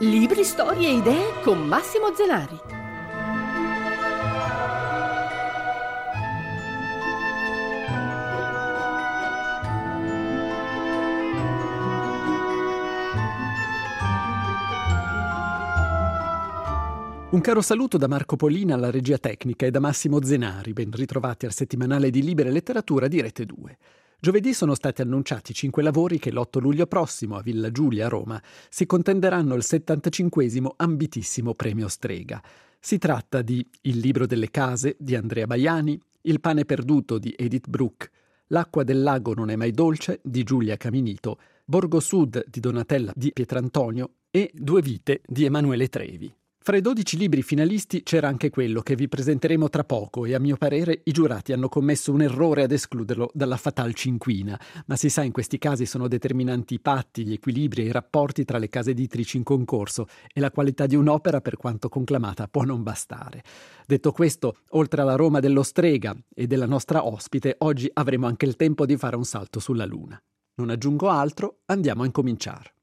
Libri, storie e idee con Massimo Zenari. Un caro saluto da Marco Polina alla regia tecnica e da Massimo Zenari, ben ritrovati al settimanale di Libera Letteratura di Rete 2. Giovedì sono stati annunciati 5 lavori che l'8 luglio prossimo a Villa Giulia a Roma si contenderanno il 75esimo ambitissimo premio Strega. Si tratta di Il libro delle case di Andrea Baiani, Il pane perduto di Edith Bruck, L'acqua del lago non è mai dolce di Giulia Caminito, Borgo Sud di Donatella di Pietrantonio e Due vite di Emanuele Trevi. Fra i 12 libri finalisti c'era anche quello che vi presenteremo tra poco e a mio parere i giurati hanno commesso un errore ad escluderlo dalla fatal cinquina, ma si sa in questi casi sono determinanti i patti, gli equilibri e i rapporti tra le case editrici in concorso e la qualità di un'opera per quanto conclamata può non bastare. Detto questo, oltre alla Roma dello Strega e della nostra ospite, oggi avremo anche il tempo di fare un salto sulla Luna. Non aggiungo altro, andiamo a incominciare.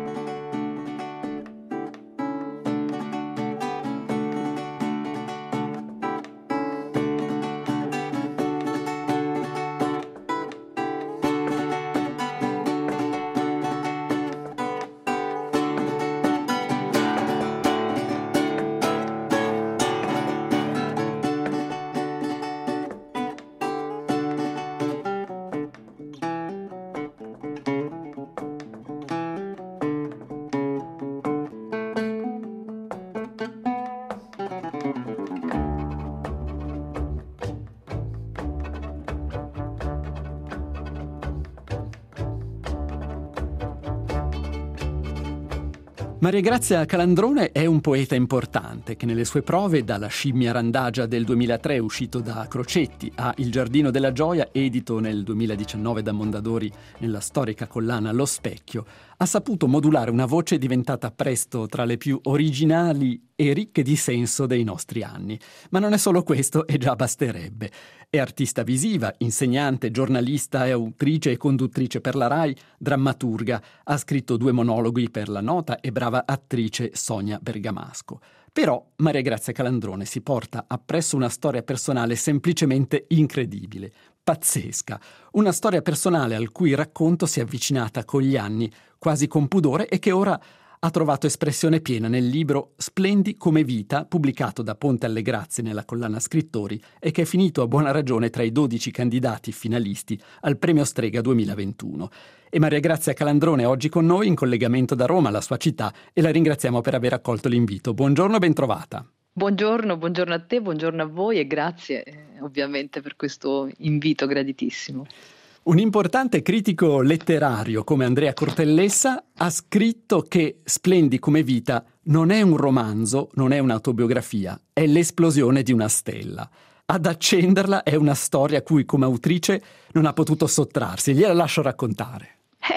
Maria Grazia Calandrone è un poeta importante che nelle sue prove, dalla Scimmia randagia del 2003 uscito da Crocetti a Il giardino della gioia edito nel 2019 da Mondadori nella storica collana Lo Specchio, ha saputo modulare una voce diventata presto tra le più originali e ricche di senso dei nostri anni. Ma non è solo questo e già basterebbe. È artista visiva, insegnante, giornalista e autrice e conduttrice per la Rai, drammaturga. Ha scritto 2 monologhi per la nota e brava attrice Sonia Bergamasco. Però Maria Grazia Calandrone si porta appresso una storia personale semplicemente incredibile, pazzesca. Una storia personale al cui racconto si è avvicinata con gli anni, quasi con pudore, e che ora ha trovato espressione piena nel libro Splendi come vita, pubblicato da Ponte alle Grazie nella collana Scrittori e che è finito a buona ragione tra i 12 candidati finalisti al Premio Strega 2021. E Maria Grazia Calandrone è oggi con noi in collegamento da Roma, la sua città, e la ringraziamo per aver accolto l'invito. Buongiorno e bentrovata. Buongiorno a te, buongiorno a voi e grazie ovviamente per questo invito graditissimo. Un importante critico letterario come Andrea Cortellessa ha scritto che Splendi come vita non è un romanzo, non è un'autobiografia, è l'esplosione di una stella. Ad accenderla è una storia a cui come autrice non ha potuto sottrarsi. Gliela lascio raccontare.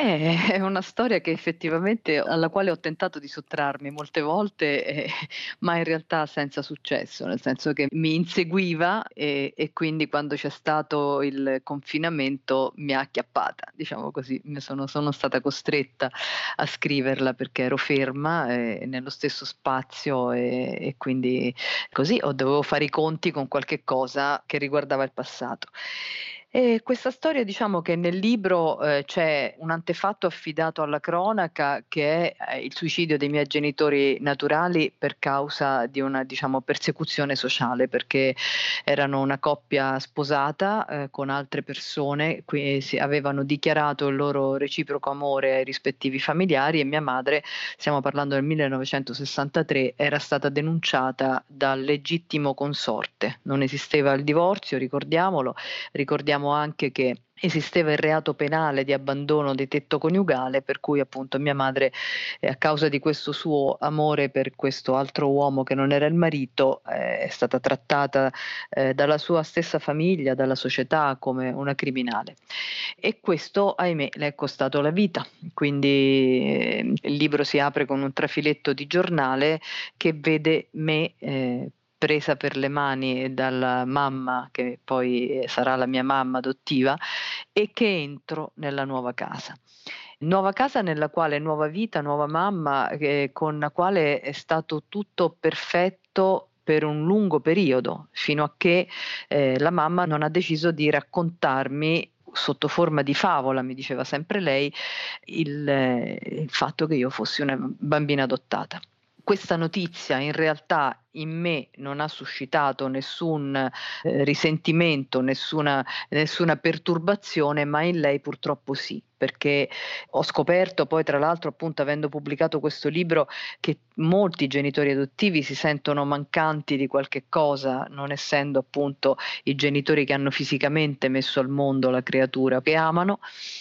È una storia che effettivamente alla quale ho tentato di sottrarmi molte volte, ma in realtà senza successo, nel senso che mi inseguiva e quindi quando c'è stato il confinamento mi ha acchiappata, diciamo così. Sono stata costretta a scriverla perché ero ferma nello stesso spazio e quindi così dovevo fare i conti con qualche cosa che riguardava il passato. E questa storia, diciamo che nel libro c'è un antefatto affidato alla cronaca che è il suicidio dei miei genitori naturali per causa di una, diciamo, persecuzione sociale, perché erano una coppia sposata con altre persone, avevano dichiarato il loro reciproco amore ai rispettivi familiari e mia madre, stiamo parlando del 1963, era stata denunciata dal legittimo consorte. Non esisteva il divorzio, ricordiamo anche che esisteva il reato penale di abbandono di tetto coniugale, per cui appunto mia madre, a causa di questo suo amore per questo altro uomo che non era il marito, è stata trattata dalla sua stessa famiglia, dalla società come una criminale. E questo, ahimè, le è costato la vita. Quindi il libro si apre con un trafiletto di giornale che vede me presa per le mani dalla mamma, che poi sarà la mia mamma adottiva, e che entro nella nuova casa. Nuova casa nella quale nuova vita, nuova mamma, con la quale è stato tutto perfetto per un lungo periodo, fino a che la mamma non ha deciso di raccontarmi sotto forma di favola, mi diceva sempre lei, il fatto che io fossi una bambina adottata. Questa notizia in realtà in me non ha suscitato nessun risentimento, nessuna perturbazione, ma in lei purtroppo sì, perché ho scoperto poi, tra l'altro, appunto avendo pubblicato questo libro, che molti genitori adottivi si sentono mancanti di qualche cosa, non essendo appunto i genitori che hanno fisicamente messo al mondo la creatura che amano.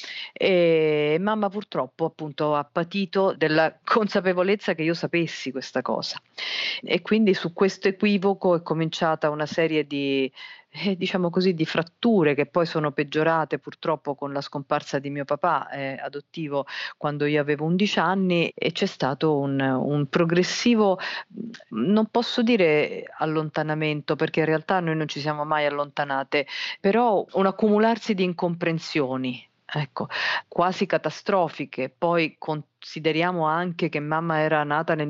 E mamma purtroppo appunto ha patito della consapevolezza che io sapessi questa cosa, e quindi su questo equivoco è cominciata una serie di diciamo così, di fratture che poi sono peggiorate purtroppo con la scomparsa di mio papà adottivo quando io avevo 11 anni, e c'è stato un progressivo, non posso dire allontanamento, perché in realtà noi non ci siamo mai allontanate, però un accumularsi di incomprensioni. Ecco, quasi catastrofiche. Poi consideriamo anche che mamma era nata nel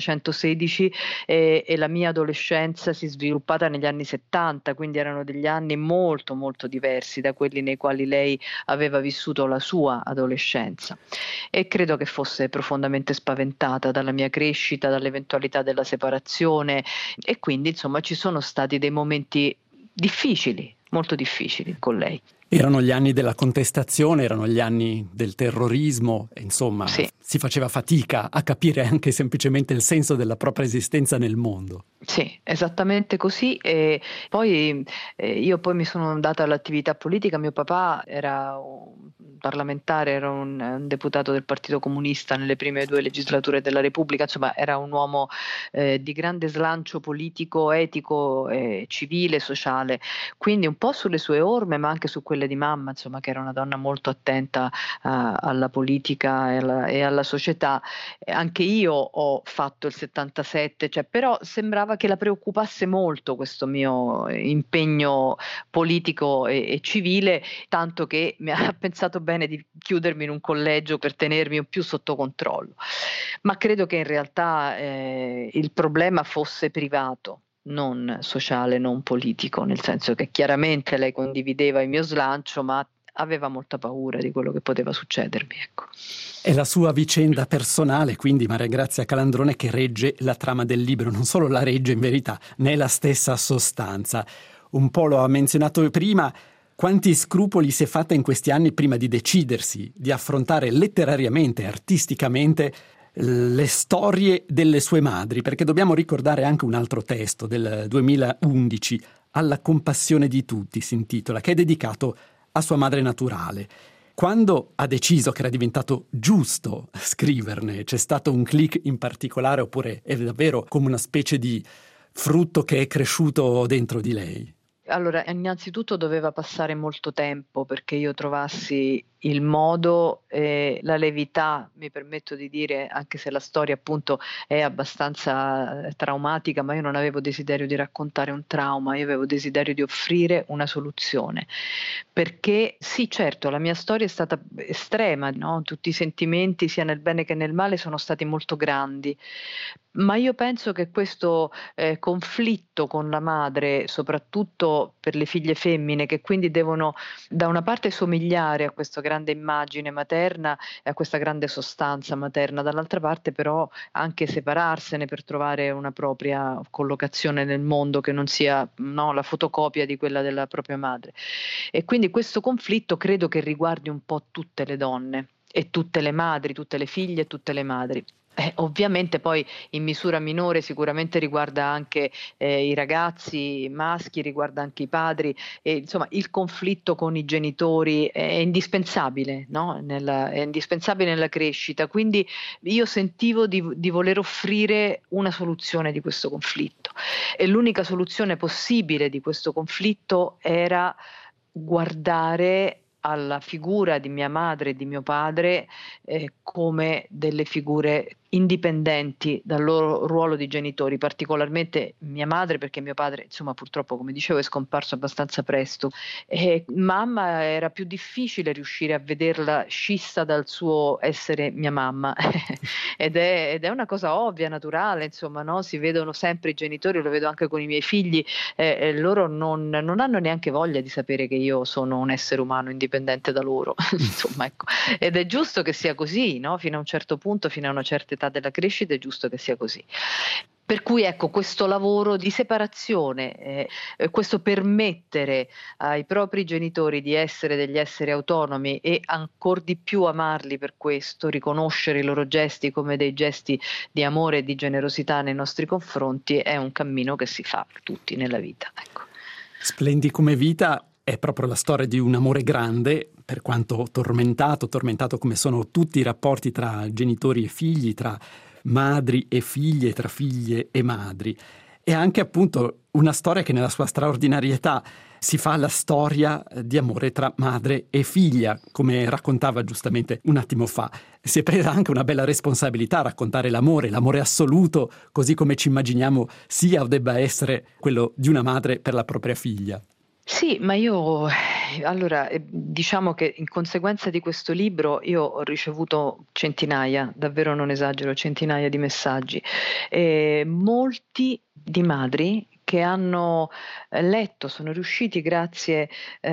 1916 e la mia adolescenza si è sviluppata negli anni 70, quindi erano degli anni molto molto diversi da quelli nei quali lei aveva vissuto la sua adolescenza, e credo che fosse profondamente spaventata dalla mia crescita, dall'eventualità della separazione, e quindi insomma ci sono stati dei momenti difficili, molto difficili con lei. Erano gli anni della contestazione, erano gli anni del terrorismo, e insomma Sì. Si faceva fatica a capire anche semplicemente il senso della propria esistenza nel mondo. Sì, esattamente così. E poi io poi mi sono data all'attività politica. Mio papà era un parlamentare, era un deputato del Partito Comunista nelle prime 2 legislature della Repubblica, insomma era un uomo di grande slancio politico, etico, civile, sociale, quindi un po' sulle sue orme, ma anche su quelle di mamma, insomma, che era una donna molto attenta alla politica e alla società. Anche io ho fatto il 77, cioè, però sembrava che la preoccupasse molto questo mio impegno politico e civile, tanto che mi ha pensato bene di chiudermi in un collegio per tenermi più sotto controllo. Ma credo che in realtà il problema fosse privato, non sociale, non politico, nel senso che chiaramente lei condivideva il mio slancio, ma aveva molta paura di quello che poteva succedermi, ecco. È la sua vicenda personale, quindi, Maria Grazia Calandrone, che regge la trama del libro. Non solo la regge in verità, né la stessa sostanza. Un po' lo ha menzionato prima. Quanti scrupoli si è fatta in questi anni prima di decidersi di affrontare letterariamente, artisticamente, le storie delle sue madri, perché dobbiamo ricordare anche un altro testo del 2011, Alla compassione di tutti si intitola, che è dedicato a sua madre naturale. Quando ha deciso che era diventato giusto scriverne, c'è stato un click in particolare, oppure è davvero come una specie di frutto che è cresciuto dentro di lei? Allora, innanzitutto doveva passare molto tempo perché io trovassi il modo e la levità, mi permetto di dire, anche se la storia appunto è abbastanza traumatica, ma io non avevo desiderio di raccontare un trauma, io avevo desiderio di offrire una soluzione. Perché sì, certo, la mia storia è stata estrema, no? Tutti i sentimenti, sia nel bene che nel male, sono stati molto grandi. Ma io penso che questo conflitto con la madre, soprattutto per le figlie femmine, che quindi devono da una parte somigliare a questa grande immagine materna e a questa grande sostanza materna, dall'altra parte però anche separarsene per trovare una propria collocazione nel mondo che non sia, no, la fotocopia di quella della propria madre. E quindi questo conflitto credo che riguardi un po' tutte le donne e tutte le madri, tutte le figlie e tutte le madri. Ovviamente poi in misura minore sicuramente riguarda anche i ragazzi maschi, riguarda anche i padri, e insomma il conflitto con i genitori è indispensabile, no? È indispensabile nella crescita, quindi io sentivo di voler offrire una soluzione di questo conflitto, e l'unica soluzione possibile di questo conflitto era guardare alla figura di mia madre e di mio padre come delle figure indipendenti dal loro ruolo di genitori, particolarmente mia madre, perché mio padre, insomma, purtroppo, come dicevo, è scomparso abbastanza presto. E mamma era più difficile riuscire a vederla scissa dal suo essere mia mamma ed è una cosa ovvia, naturale, insomma, no? Si vedono sempre i genitori, lo vedo anche con i miei figli, loro non hanno neanche voglia di sapere che io sono un essere umano indipendente da loro, insomma, ecco. Ed è giusto che sia così, no? Fino a un certo punto, fino a una certa età della crescita, è giusto che sia così. Per cui ecco, questo lavoro di separazione, questo permettere ai propri genitori di essere degli esseri autonomi e ancor di più amarli per questo, riconoscere i loro gesti come dei gesti di amore e di generosità nei nostri confronti, è un cammino che si fa tutti nella vita, ecco. Splendi come vita è proprio la storia di un amore grande, per quanto tormentato come sono tutti i rapporti tra genitori e figli, tra madri e figlie, tra figlie e madri. È anche appunto una storia che nella sua straordinarietà si fa la storia di amore tra madre e figlia, come raccontava giustamente un attimo fa. Si è presa anche una bella responsabilità a raccontare l'amore assoluto, così come ci immaginiamo sia o debba essere quello di una madre per la propria figlia. Sì, ma io allora, diciamo che in conseguenza di questo libro io ho ricevuto centinaia, davvero non esagero, centinaia di messaggi, molti di madri che hanno letto, sono riusciti grazie,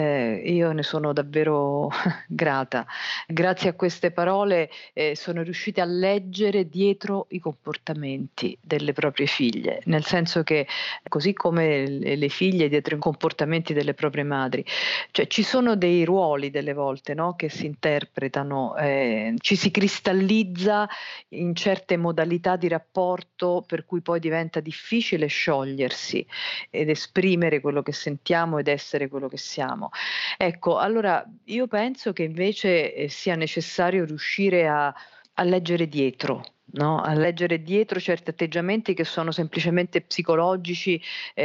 io ne sono davvero grata, grazie a queste parole sono riusciti a leggere dietro i comportamenti delle proprie figlie, nel senso che così come le figlie dietro i comportamenti delle proprie madri, cioè ci sono dei ruoli delle volte, no, che si interpretano, ci si cristallizza in certe modalità di rapporto per cui poi diventa difficile sciogliersi ed esprimere quello che sentiamo ed essere quello che siamo. Ecco, allora io penso che invece sia necessario riuscire a leggere dietro. No? A leggere dietro certi atteggiamenti che sono semplicemente psicologici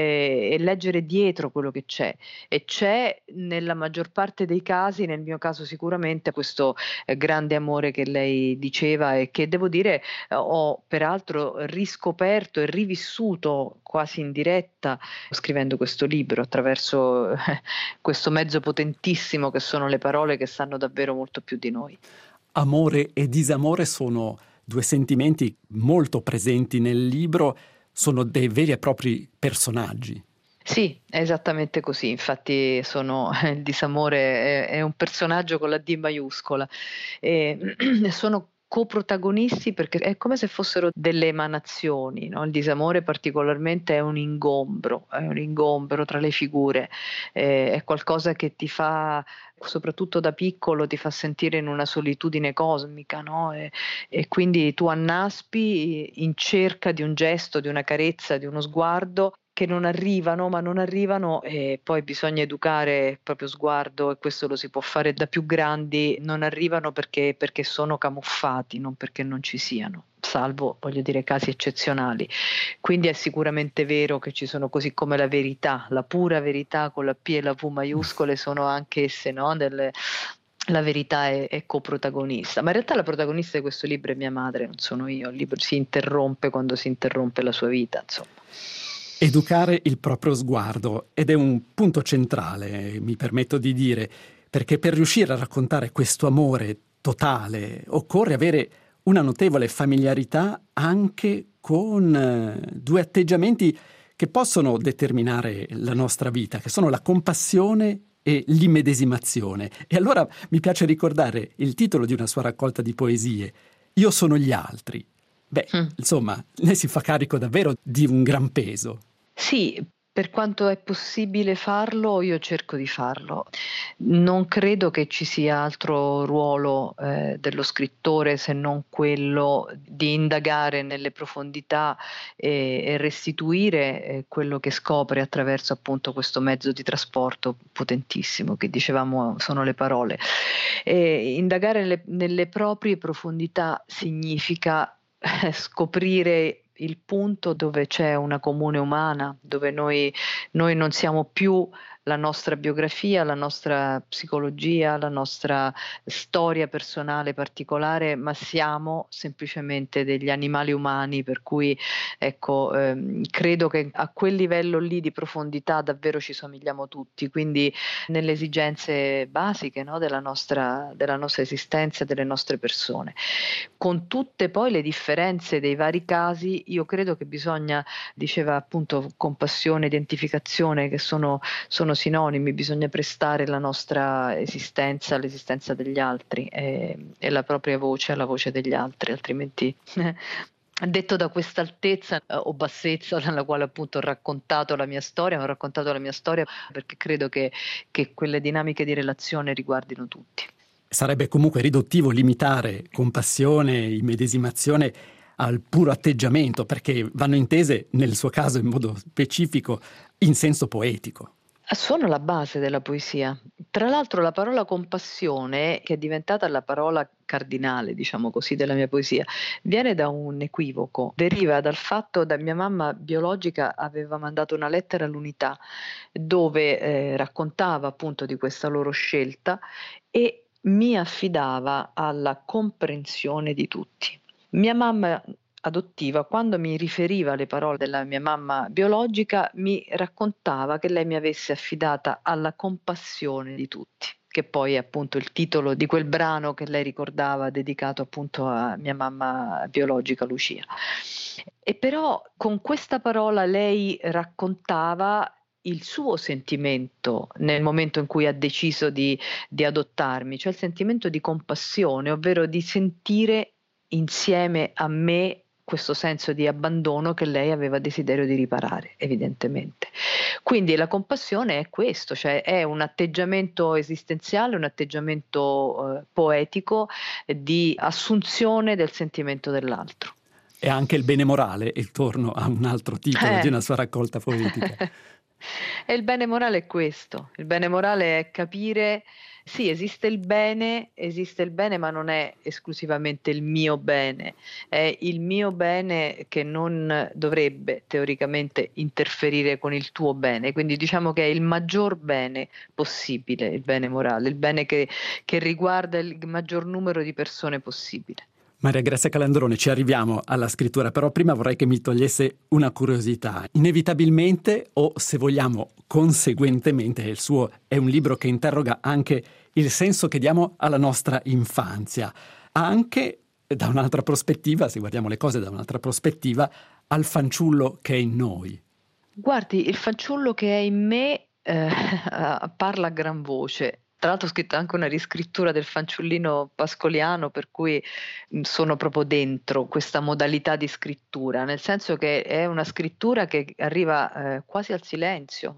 e leggere dietro quello che c'è. E c'è nella maggior parte dei casi, nel mio caso sicuramente, questo grande amore che lei diceva e che devo dire ho peraltro riscoperto e rivissuto quasi in diretta scrivendo questo libro attraverso questo mezzo potentissimo che sono le parole che sanno davvero molto più di noi. Amore e disamore sono due sentimenti molto presenti nel libro, sono dei veri e propri personaggi. Sì, è esattamente così, infatti il disamore è un personaggio con la D maiuscola e sono coprotagonisti perché è come se fossero delle emanazioni, no? Il disamore particolarmente è un ingombro tra le figure, è qualcosa che ti fa, soprattutto da piccolo, ti fa sentire in una solitudine cosmica, no? E quindi tu annaspi in cerca di un gesto, di una carezza, di uno sguardo che non arrivano e poi bisogna educare il proprio sguardo e questo lo si può fare da più grandi, non arrivano perché sono camuffati, non perché non ci siano, salvo, voglio dire, casi eccezionali. Quindi è sicuramente vero che ci sono, così come la verità, la pura verità con la P e la V maiuscole sono anche esse, no? La verità è coprotagonista, ma in realtà la protagonista di questo libro è mia madre, non sono io, il libro si interrompe quando si interrompe la sua vita, insomma. Educare il proprio sguardo, ed è un punto centrale, mi permetto di dire, perché per riuscire a raccontare questo amore totale occorre avere una notevole familiarità anche con due atteggiamenti che possono determinare la nostra vita, che sono la compassione e l'immedesimazione. E allora mi piace ricordare il titolo di una sua raccolta di poesie, Io sono gli altri. Beh, insomma, lei si fa carico davvero di un gran peso. Sì, per quanto è possibile farlo, io cerco di farlo. Non credo che ci sia altro ruolo dello scrittore se non quello di indagare nelle profondità e restituire quello che scopre attraverso appunto questo mezzo di trasporto potentissimo che dicevamo sono le parole. Indagare nelle proprie profondità significa scoprire il punto dove c'è una comune umana, dove noi non siamo più la nostra biografia, la nostra psicologia, la nostra storia personale particolare, ma siamo semplicemente degli animali umani, per cui ecco, credo che a quel livello lì di profondità davvero ci somigliamo tutti, quindi nelle esigenze basiche, no, della nostra esistenza, delle nostre persone. Con tutte poi le differenze dei vari casi, io credo che bisogna, diceva appunto compassione, identificazione, che sono sinonimi, bisogna prestare la nostra esistenza all'esistenza degli altri e la propria voce alla voce degli altri, altrimenti detto da questa altezza o bassezza nella quale appunto ho raccontato la mia storia, ma ho raccontato la mia storia perché credo che quelle dinamiche di relazione riguardino tutti. Sarebbe comunque riduttivo limitare compassione, immedesimazione al puro atteggiamento, perché vanno intese, nel suo caso in modo specifico, in senso poetico. Sono la base della poesia. Tra l'altro la parola compassione, che è diventata la parola cardinale, diciamo così, della mia poesia, viene da un equivoco, deriva dal fatto che mia mamma biologica aveva mandato una lettera all'Unità dove raccontava appunto di questa loro scelta e mi affidava alla comprensione di tutti. Mia mamma adottiva, quando mi riferiva le parole della mia mamma biologica, mi raccontava che lei mi avesse affidata alla compassione di tutti, che poi è appunto il titolo di quel brano che lei ricordava, dedicato appunto a mia mamma biologica Lucia. E però con questa parola lei raccontava il suo sentimento nel momento in cui ha deciso di adottarmi, cioè il sentimento di compassione, ovvero di sentire insieme a me questo senso di abbandono che lei aveva desiderio di riparare, evidentemente. Quindi la compassione è questo, cioè è un atteggiamento esistenziale, un atteggiamento poetico di assunzione del sentimento dell'altro. E anche il bene morale, e torno a un altro titolo di una sua raccolta poetica. E il bene morale è questo, il bene morale è capire, sì, esiste il bene, ma non è esclusivamente il mio bene, è il mio bene che non dovrebbe teoricamente interferire con il tuo bene, quindi diciamo che è il maggior bene possibile, il bene morale, il bene che riguarda il maggior numero di persone possibile. Maria Grazia Calandrone, ci arriviamo alla scrittura, però prima vorrei che mi togliesse una curiosità. Inevitabilmente, o se vogliamo conseguentemente, il suo è un libro che interroga anche il senso che diamo alla nostra infanzia, anche da un'altra prospettiva, se guardiamo le cose da un'altra prospettiva, al fanciullo che è in noi. Guardi, il fanciullo che è in me parla a gran voce. Tra l'altro ho scritto anche una riscrittura del fanciullino pascoliano, per cui sono proprio dentro questa modalità di scrittura, nel senso che è una scrittura che arriva quasi al silenzio.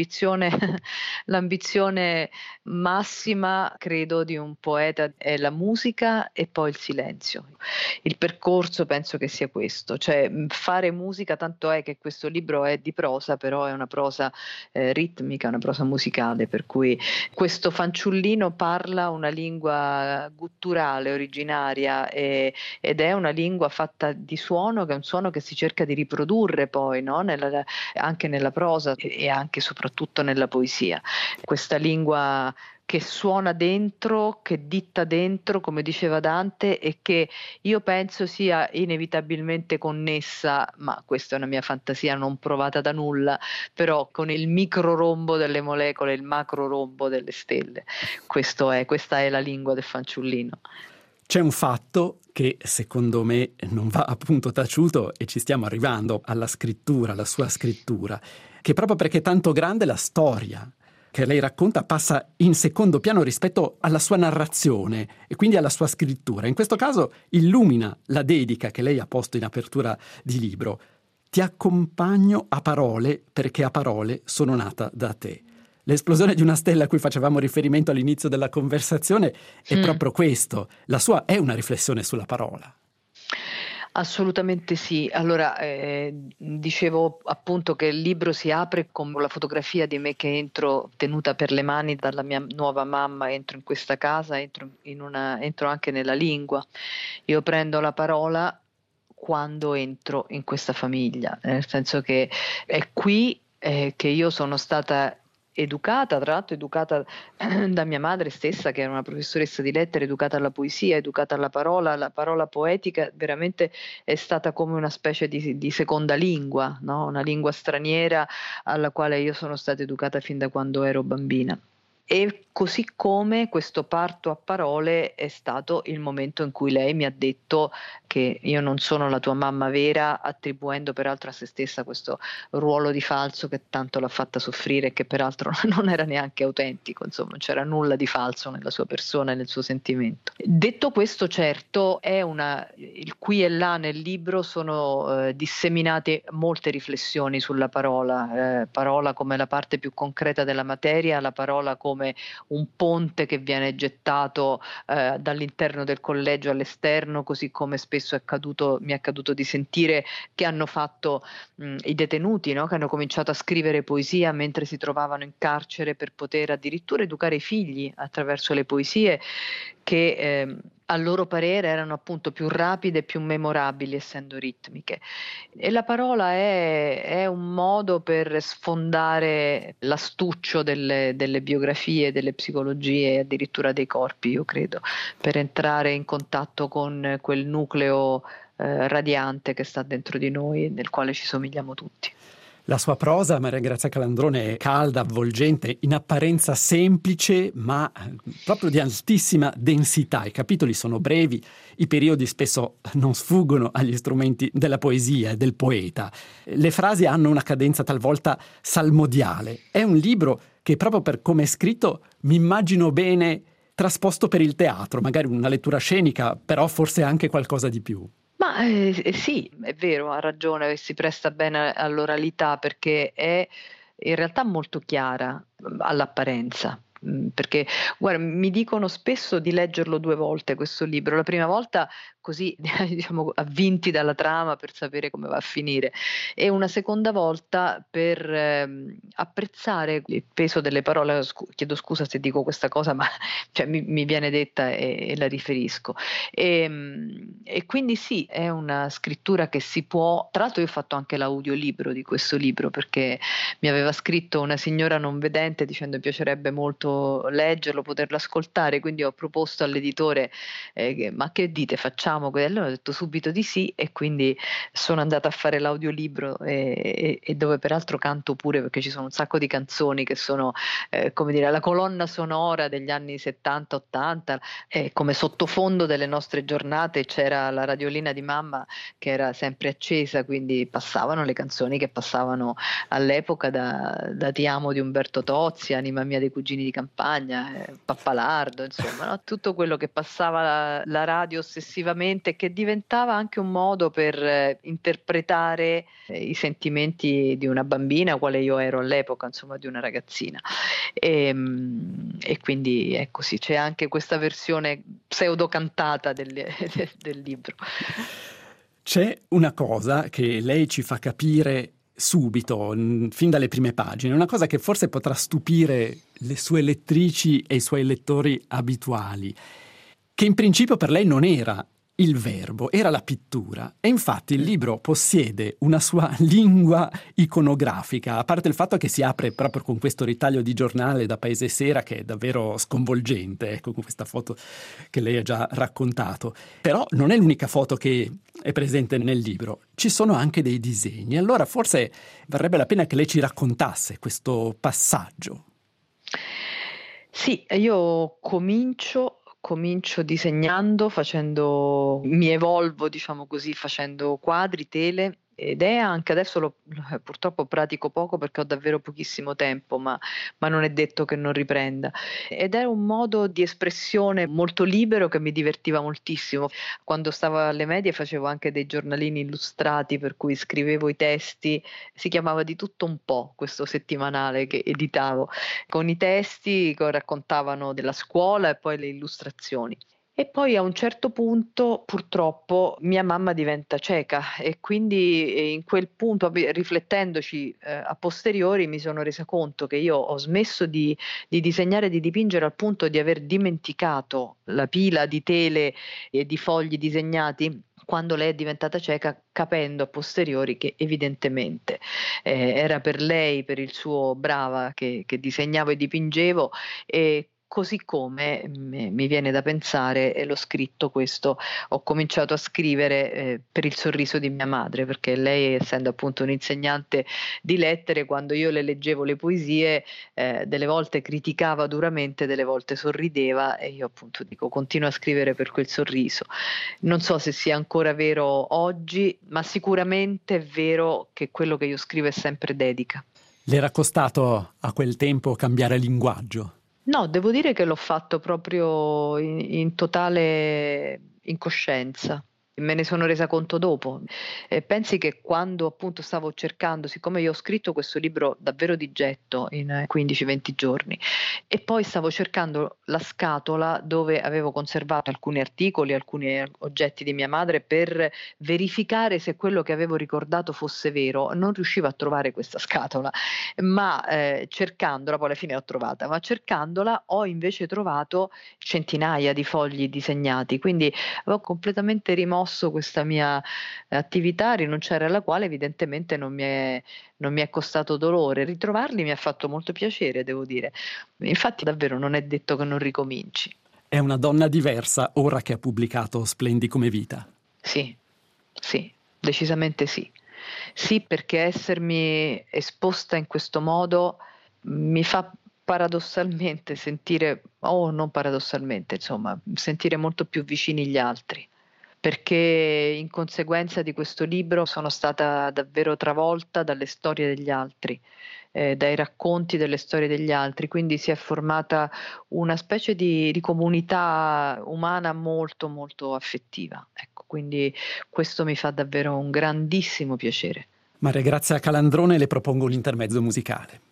L'ambizione massima, credo, di un poeta è la musica e poi il silenzio. Il percorso penso che sia questo, cioè fare musica, tanto è che questo libro è di prosa, però è una prosa ritmica, una prosa musicale, per cui questo fanciullino parla una lingua gutturale, originaria, ed è una lingua fatta di suono, che è un suono che si cerca di riprodurre poi, no? Anche nella prosa e anche e soprattutto nella poesia. Questa lingua che suona dentro, che ditta dentro, come diceva Dante, e che io penso sia inevitabilmente connessa, ma questa è una mia fantasia non provata da nulla, però con il micro rombo delle molecole, il macro rombo delle stelle. Questa è la lingua del fanciullino. C'è un fatto che secondo me non va appunto taciuto, e ci stiamo arrivando alla scrittura, alla sua scrittura, che proprio perché è tanto grande la storia che lei racconta passa in secondo piano rispetto alla sua narrazione e quindi alla sua scrittura. In questo caso illumina la dedica che lei ha posto in apertura di libro. Ti accompagno a parole perché a parole sono nata da te. L'esplosione di una stella a cui facevamo riferimento all'inizio della conversazione è proprio questo. La sua è una riflessione sulla parola. Assolutamente sì. Allora, dicevo appunto che il libro si apre con la fotografia di me che entro tenuta per le mani dalla mia nuova mamma, entro in questa casa, entro anche nella lingua. Io prendo la parola quando entro in questa famiglia, nel senso che è qui che io sono stata educata, tra l'altro educata da mia madre stessa, che era una professoressa di lettere, educata alla poesia, educata alla parola. La parola poetica veramente è stata come una specie di seconda lingua, no? Una lingua straniera alla quale io sono stata educata fin da quando ero bambina. E così come questo parto a parole è stato il momento in cui lei mi ha detto che io non sono la tua mamma vera, attribuendo peraltro a se stessa questo ruolo di falso che tanto l'ha fatta soffrire e che peraltro non era neanche autentico, insomma, non c'era nulla di falso nella sua persona e nel suo sentimento. Detto questo, certo, il qui e là nel libro sono disseminate molte riflessioni sulla parola come la parte più concreta della materia, la parola come un ponte che viene gettato dall'interno del collegio all'esterno, così come spesso mi è accaduto di sentire che hanno fatto i detenuti, no? Che hanno cominciato a scrivere poesia mentre si trovavano in carcere per poter addirittura educare i figli attraverso le poesie che a loro parere erano appunto più rapide e più memorabili essendo ritmiche. E la parola è un modo per sfondare l'astuccio delle biografie, delle psicologie e addirittura dei corpi, io credo, per entrare in contatto con quel nucleo radiante che sta dentro di noi e nel quale ci somigliamo tutti. La sua prosa, Maria Grazia Calandrone, è calda, avvolgente, in apparenza semplice, ma proprio di altissima densità. I capitoli sono brevi, i periodi spesso non sfuggono agli strumenti della poesia e del poeta. Le frasi hanno una cadenza talvolta salmodiale. È un libro che proprio per come è scritto mi immagino bene trasposto per il teatro, magari una lettura scenica, però forse anche qualcosa di più. Ma sì, è vero, ha ragione, si presta bene all'oralità perché è in realtà molto chiara all'apparenza. Perché guarda, mi dicono spesso di leggerlo 2 volte questo libro. La prima volta così diciamo avvinti dalla trama per sapere come va a finire, e una seconda volta per apprezzare il peso delle parole. Chiedo scusa se dico questa cosa, ma cioè, mi viene detta e la riferisco. E quindi sì, è una scrittura che si può. Tra l'altro io ho fatto anche l'audiolibro di questo libro perché mi aveva scritto una signora non vedente dicendo mi piacerebbe molto leggerlo, poterlo ascoltare, quindi ho proposto all'editore ma che dite, facciamo quello? Ho detto subito di sì, e quindi sono andata a fare l'audiolibro e dove peraltro canto pure, perché ci sono un sacco di canzoni che sono come dire la colonna sonora degli anni 70-80, come sottofondo delle nostre giornate c'era la radiolina di mamma che era sempre accesa, quindi passavano le canzoni che passavano all'epoca da Ti amo di Umberto Tozzi, Anima mia dei Cugini di Campagna, Pappalardo, insomma, no? Tutto quello che passava la radio ossessivamente, che diventava anche un modo per interpretare i sentimenti di una bambina, quale io ero all'epoca, insomma, di una ragazzina. E quindi è così, c'è anche questa versione pseudo cantata del libro. C'è una cosa che lei ci fa capire subito, fin dalle prime pagine, una cosa che forse potrà stupire le sue lettrici e i suoi lettori abituali, che in principio per lei non era il verbo, era la pittura. E infatti il libro possiede una sua lingua iconografica, a parte il fatto che si apre proprio con questo ritaglio di giornale da Paese Sera che è davvero sconvolgente, ecco, con questa foto che lei ha già raccontato. Però non è l'unica foto che è presente nel libro, ci sono anche dei disegni. Allora forse varrebbe la pena che lei ci raccontasse questo passaggio. Sì, io comincio disegnando, mi evolvo, diciamo così, facendo quadri, tele, ed è anche adesso purtroppo pratico poco perché ho davvero pochissimo tempo, ma non è detto che non riprenda. Ed è un modo di espressione molto libero che mi divertiva moltissimo. Quando stavo alle medie facevo anche dei giornalini illustrati per cui scrivevo i testi, si chiamava Di tutto un po' questo settimanale che editavo, con i testi che raccontavano della scuola e poi le illustrazioni. E poi a un certo punto purtroppo mia mamma diventa cieca e quindi in quel punto riflettendoci, a posteriori mi sono resa conto che io ho smesso di disegnare e di dipingere al punto di aver dimenticato la pila di tele e di fogli disegnati quando lei è diventata cieca, capendo a posteriori che evidentemente, era per lei, per il suo brava che disegnavo e dipingevo, e così come mi viene da pensare, e l'ho scritto questo, ho cominciato a scrivere, per il sorriso di mia madre, perché lei, essendo appunto un'insegnante di lettere, quando io le leggevo le poesie, delle volte criticava duramente, delle volte sorrideva e io appunto dico: "Continuo a scrivere per quel sorriso". Non so se sia ancora vero oggi, ma sicuramente è vero che quello che io scrivo è sempre dedica. Le era costato a quel tempo cambiare linguaggio? No, devo dire che l'ho fatto proprio in totale incoscienza. Me ne sono resa conto dopo. Pensi che quando appunto stavo cercando, siccome io ho scritto questo libro davvero di getto in 15, 20 giorni, e poi stavo cercando la scatola dove avevo conservato alcuni articoli, alcuni oggetti di mia madre per verificare se quello che avevo ricordato fosse vero, non riuscivo a trovare questa scatola, ma, cercandola, poi alla fine l'ho trovata, ma cercandola ho invece trovato centinaia di fogli disegnati, quindi avevo completamente rimosso questa mia attività, rinunciare alla quale evidentemente non mi è costato dolore. Ritrovarli mi ha fatto molto piacere, devo dire. Infatti davvero non è detto che non ricominci. È una donna diversa ora che ha pubblicato Splendi come vita. Sì, sì, decisamente sì. Sì, perché essermi esposta in questo modo mi fa paradossalmente sentire, o non paradossalmente, insomma, sentire molto più vicini gli altri, perché in conseguenza di questo libro sono stata davvero travolta dalle storie degli altri, dai racconti delle storie degli altri, quindi si è formata una specie di comunità umana molto, molto affettiva. Ecco, quindi questo mi fa davvero un grandissimo piacere. Maria Grazia Calandrone, le propongo un intermezzo musicale.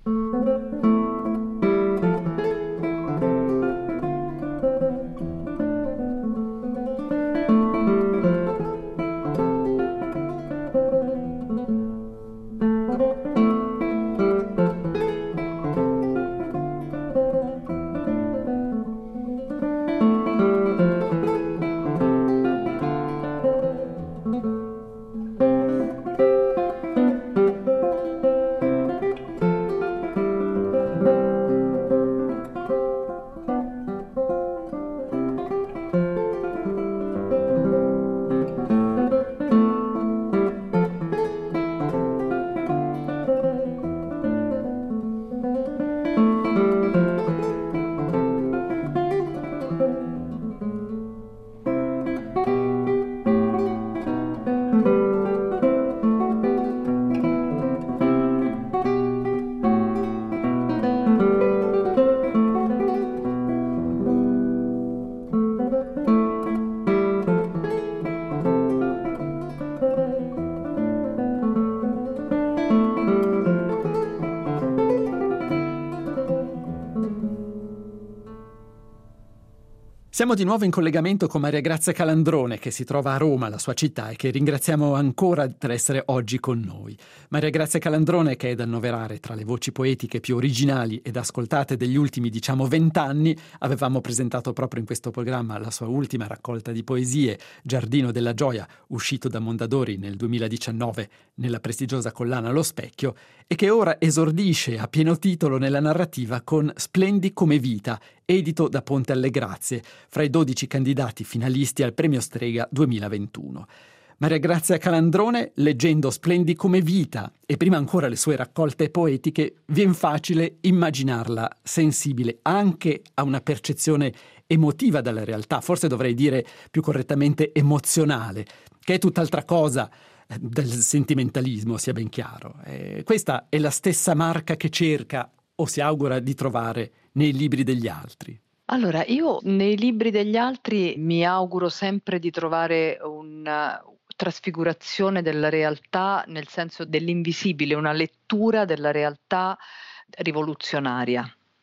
Siamo di nuovo in collegamento con Maria Grazia Calandrone, che si trova a Roma, la sua città, e che ringraziamo ancora per essere oggi con noi. Maria Grazia Calandrone, che è da annoverare tra le voci poetiche più originali ed ascoltate degli ultimi, 20 anni, avevamo presentato proprio in questo programma la sua ultima raccolta di poesie, Giardino della Gioia, uscito da Mondadori nel 2019 nella prestigiosa collana Lo Specchio, e che ora esordisce a pieno titolo nella narrativa con Splendi come vita, edito da Ponte alle Grazie, fra i 12 candidati finalisti al Premio Strega 2021. Maria Grazia Calandrone, leggendo Splendi come vita e prima ancora le sue raccolte poetiche, vien facile immaginarla sensibile anche a una percezione emotiva della realtà, forse dovrei dire più correttamente emozionale, che è tutt'altra cosa del sentimentalismo, sia ben chiaro. Questa è la stessa marca che cerca o si augura di trovare nei libri degli altri. Allora, io nei libri degli altri mi auguro sempre di trovare una trasfigurazione della realtà, nel senso dell'invisibile, una lettura della realtà rivoluzionaria.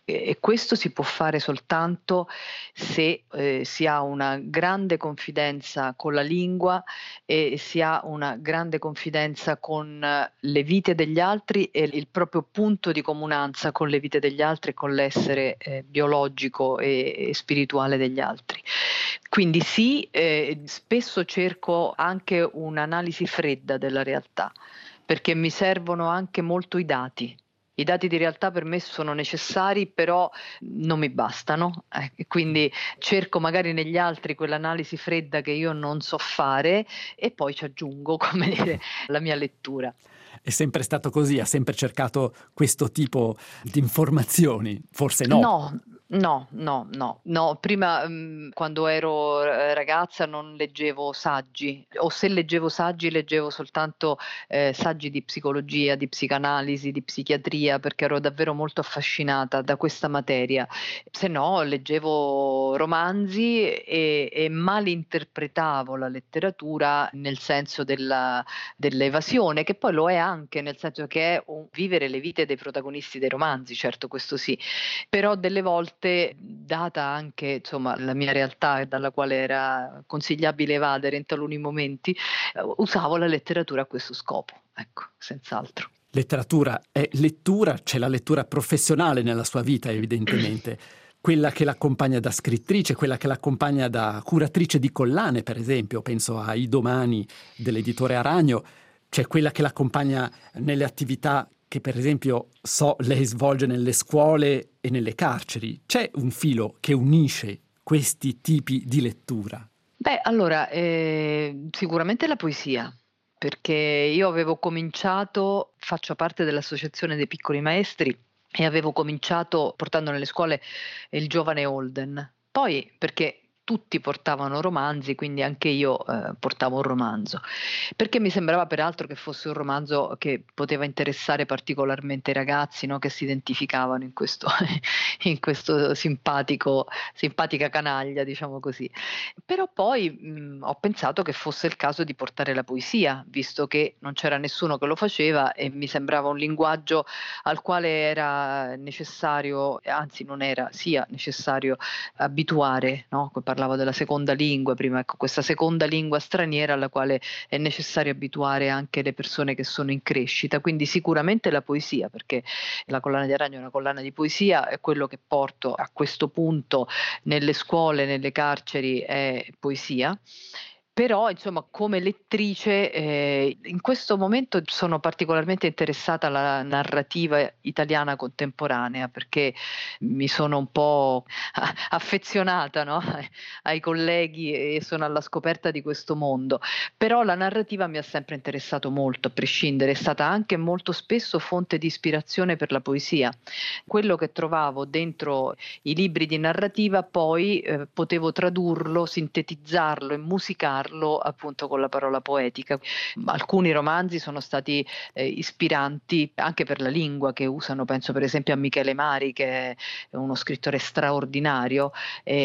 E questo si può fare soltanto se si ha una grande confidenza con la lingua e si ha una grande confidenza con le vite degli altri e il proprio punto di comunanza con le vite degli altri e con l'essere biologico e spirituale degli altri. Quindi sì, spesso cerco anche un'analisi fredda della realtà, perché mi servono anche molto i dati. I dati di realtà per me sono necessari, però non mi bastano, e quindi cerco magari negli altri quell'analisi fredda che io non so fare e poi ci aggiungo, come dire, la mia lettura. È sempre stato così? Ha sempre cercato questo tipo di informazioni? Forse no. No. Prima, quando ero ragazza non leggevo saggi, o se leggevo saggi, leggevo soltanto saggi di psicologia, di psicanalisi, di psichiatria, perché ero davvero molto affascinata da questa materia. Se no leggevo romanzi e malinterpretavo la letteratura nel senso dell'evasione, che poi lo è anche, nel senso che è un vivere le vite dei protagonisti dei romanzi, certo, questo sì. Però delle volte, data anche insomma la mia realtà dalla quale era consigliabile evadere in taluni momenti, usavo la letteratura a questo scopo, ecco, senz'altro. Letteratura è lettura, c'è la lettura professionale nella sua vita evidentemente, quella che l'accompagna da scrittrice, quella che l'accompagna da curatrice di collane per esempio, penso a I Domani dell'editore Aragno, c'è quella che l'accompagna nelle attività che per esempio lei svolge nelle scuole e nelle carceri. C'è un filo che unisce questi tipi di lettura? Beh, allora, sicuramente la poesia, perché io avevo cominciato, faccio parte dell'Associazione dei Piccoli Maestri e avevo cominciato portando nelle scuole il giovane Holden. Poi, perché tutti portavano romanzi, quindi anche io portavo un romanzo, perché mi sembrava peraltro che fosse un romanzo che poteva interessare particolarmente i ragazzi, no? Che si identificavano in questo simpatica canaglia, diciamo così. Però poi ho pensato che fosse il caso di portare la poesia, visto che non c'era nessuno che lo faceva e mi sembrava un linguaggio al quale era necessario, anzi non era, sia necessario abituare, no? Parlavo della seconda lingua prima, ecco, questa seconda lingua straniera alla quale è necessario abituare anche le persone che sono in crescita, quindi sicuramente la poesia, perché la collana di Aragno è una collana di poesia, è quello che porto a questo punto nelle scuole, nelle carceri è poesia. Però insomma come lettrice in questo momento sono particolarmente interessata alla narrativa italiana contemporanea, perché mi sono un po' affezionata, no? Ai colleghi e sono alla scoperta di questo mondo. Però la narrativa mi ha sempre interessato molto, a prescindere, è stata anche molto spesso fonte di ispirazione per la poesia. Quello che trovavo dentro i libri di narrativa poi potevo tradurlo, sintetizzarlo e musicarlo appunto con la parola poetica. Alcuni romanzi sono stati ispiranti anche per la lingua che usano, penso per esempio a Michele Mari, che è uno scrittore straordinario,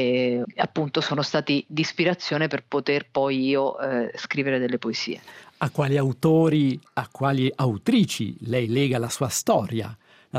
e appunto sono stati di ispirazione per poter poi io scrivere delle poesie. A quali autori, a quali autrici lei lega la sua storia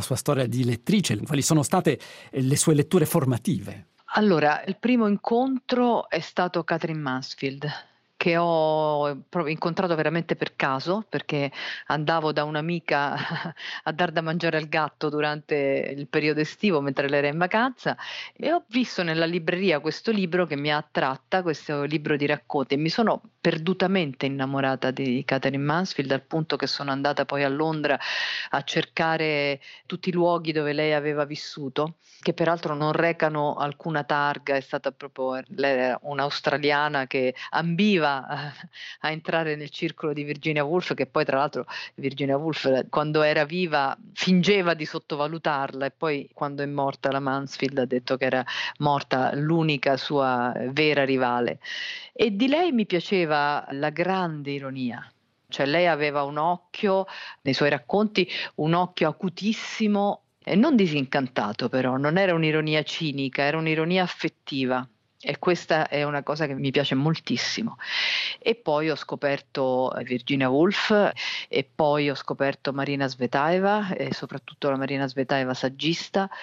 di lettrice? Quali sono state le sue letture formative? Allora, il primo incontro è stato Katherine Mansfield, che ho incontrato veramente per caso, perché andavo da un'amica a dar da mangiare al gatto durante il periodo estivo mentre lei era in vacanza e ho visto nella libreria questo libro che mi ha attratta, questo libro di racconti, e mi sono perdutamente innamorata di Katherine Mansfield, al punto che sono andata poi a Londra a cercare tutti i luoghi dove lei aveva vissuto, che peraltro non recano alcuna targa. È stata proprio lei era un'australiana che ambiva a entrare nel circolo di Virginia Woolf, che poi tra l'altro Virginia Woolf quando era viva fingeva di sottovalutarla e poi quando è morta la Mansfield ha detto che era morta l'unica sua vera rivale. E di lei mi piaceva la grande ironia. Cioè lei aveva un occhio, nei suoi racconti, un occhio acutissimo e non disincantato, però non era un'ironia cinica, era un'ironia affettiva. E questa è una cosa che mi piace moltissimo. E poi ho scoperto Virginia Woolf e poi ho scoperto Marina Svetaeva, e soprattutto la Marina Svetaeva saggista,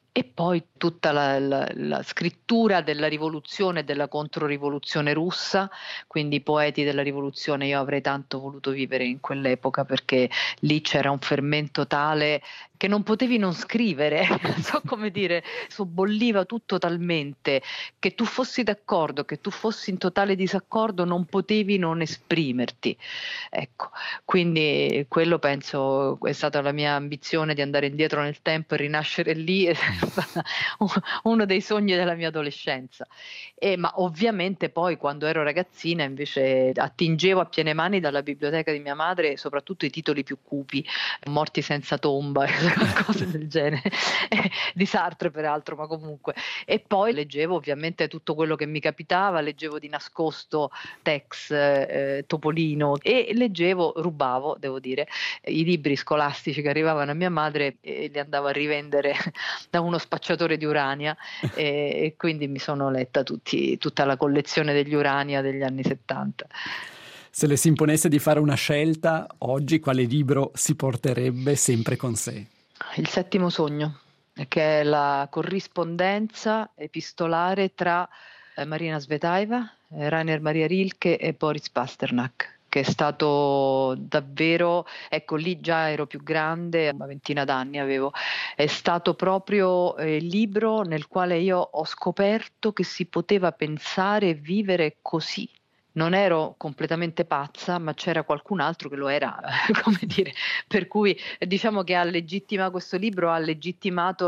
E poi tutta la scrittura della rivoluzione e della controrivoluzione russa, quindi i poeti della rivoluzione. Io avrei tanto voluto vivere in quell'epoca, perché lì c'era un fermento tale che non potevi non scrivere, non so come dire, sobbolliva tutto talmente che tu fossi d'accordo, che tu fossi in totale disaccordo, non potevi non esprimerti. Ecco, quindi quello penso è stata la mia ambizione, di andare indietro nel tempo e rinascere lì, è stata uno dei sogni della mia adolescenza. Ma ovviamente poi quando ero ragazzina invece attingevo a piene mani dalla biblioteca di mia madre soprattutto i titoli più cupi, Morti senza tomba, cose del genere, di Sartre peraltro, ma comunque. E poi leggevo ovviamente tutto quello che mi capitava, leggevo di nascosto Tex, Topolino, e rubavo, devo dire, i libri scolastici che arrivavano a mia madre e li andavo a rivendere da uno spacciatore di Urania, e quindi mi sono letta tutta la collezione degli Urania degli anni 70. Se le si imponesse di fare una scelta, oggi quale libro si porterebbe sempre con sé? Il settimo sogno, che è la corrispondenza epistolare tra Marina Svetaeva, Rainer Maria Rilke e Boris Pasternak, che è stato davvero, ecco lì già ero più grande, una ventina d'anni avevo, è stato proprio il libro nel quale io ho scoperto che si poteva pensare e vivere così. Non ero completamente pazza, ma c'era qualcun altro che lo era, come dire, per cui diciamo che questo libro ha legittimato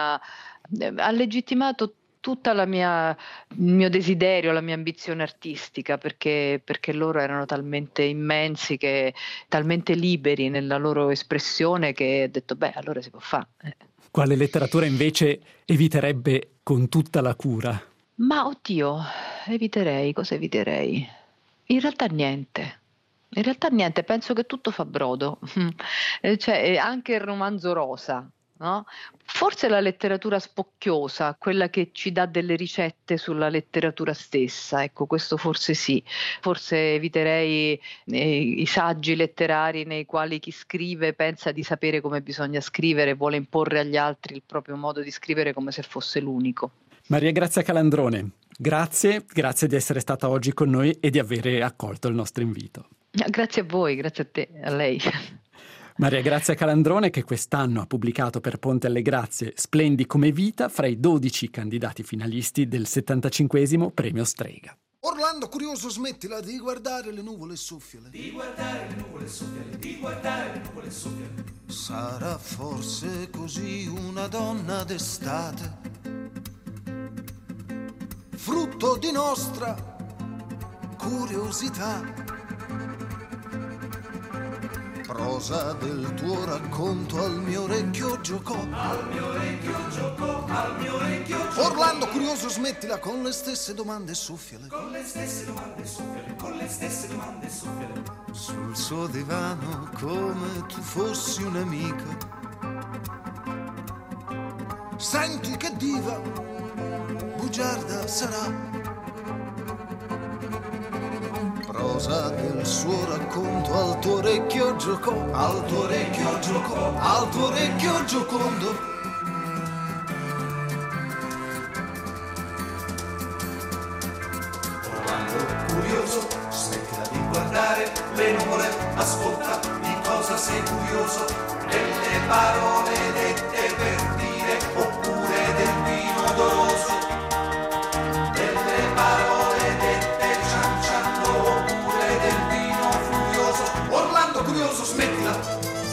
ha legittimato tutta il mio desiderio, la mia ambizione artistica, perché loro erano talmente immensi, talmente liberi nella loro espressione, che ho detto, beh, allora si può fare. Quale letteratura invece eviterebbe con tutta la cura? Ma oddio, cosa eviterei? In realtà niente. Penso che tutto fa brodo. Cioè, anche il romanzo rosa, no? Forse la letteratura spocchiosa, quella che ci dà delle ricette sulla letteratura stessa, ecco, questo forse sì. Forse eviterei i saggi letterari nei quali chi scrive pensa di sapere come bisogna scrivere, vuole imporre agli altri il proprio modo di scrivere come se fosse l'unico. Maria Grazia Calandrone, grazie di essere stata oggi con noi e di avere accolto il nostro invito. Grazie a voi, grazie a te, a lei. Maria Grazia Calandrone, che quest'anno ha pubblicato per Ponte alle Grazie Splendi come vita, fra i 12 candidati finalisti del 75° Premio Strega. Orlando curioso, smettila di guardare le nuvole, soffiale. Di guardare le nuvole, soffiale, di guardare le nuvole, soffiale. Sarà forse così una donna d'estate, frutto di nostra curiosità. Prosa del tuo racconto al mio orecchio giocò. Al mio orecchio giocò, al mio orecchio giocò. Orlando curioso, smettila con le stesse domande, soffiale. Con le stesse domande, soffiale, con le stesse domande, soffiale. Sul suo divano come tu fossi un'amica. Senti che diva, bugiarda sarà. Prosa del suo racconto al tuo orecchio giocò, al tuo orecchio giocò, al tuo orecchio giocondo. Orlando curioso, smettila di guardare le nuvole, ascolta di cosa sei curioso, delle parole dette per dire, oppure del vino odoroso, delle parole dette cianciando, oppure del vino furioso. Orlando curioso, smettila.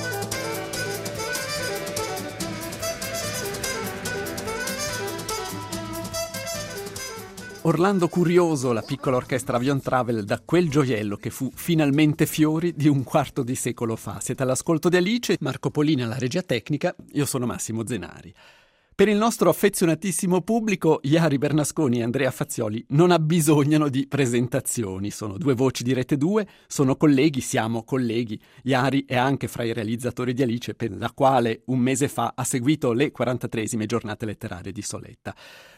Orlando curioso, la piccola orchestra Avion Travel, da quel gioiello che fu finalmente fiori di un quarto di secolo fa. Siete all'ascolto di Alice, Marco Polina alla regia tecnica, io sono Massimo Zenari. Per il nostro affezionatissimo pubblico, Iari Bernasconi e Andrea Fazioli non abbisognano di presentazioni. Sono due voci di Rete 2, sono colleghi, siamo colleghi. Iari è anche fra i realizzatori di Alice, per la quale un mese fa ha seguito le 43esime giornate letterarie di Soletta.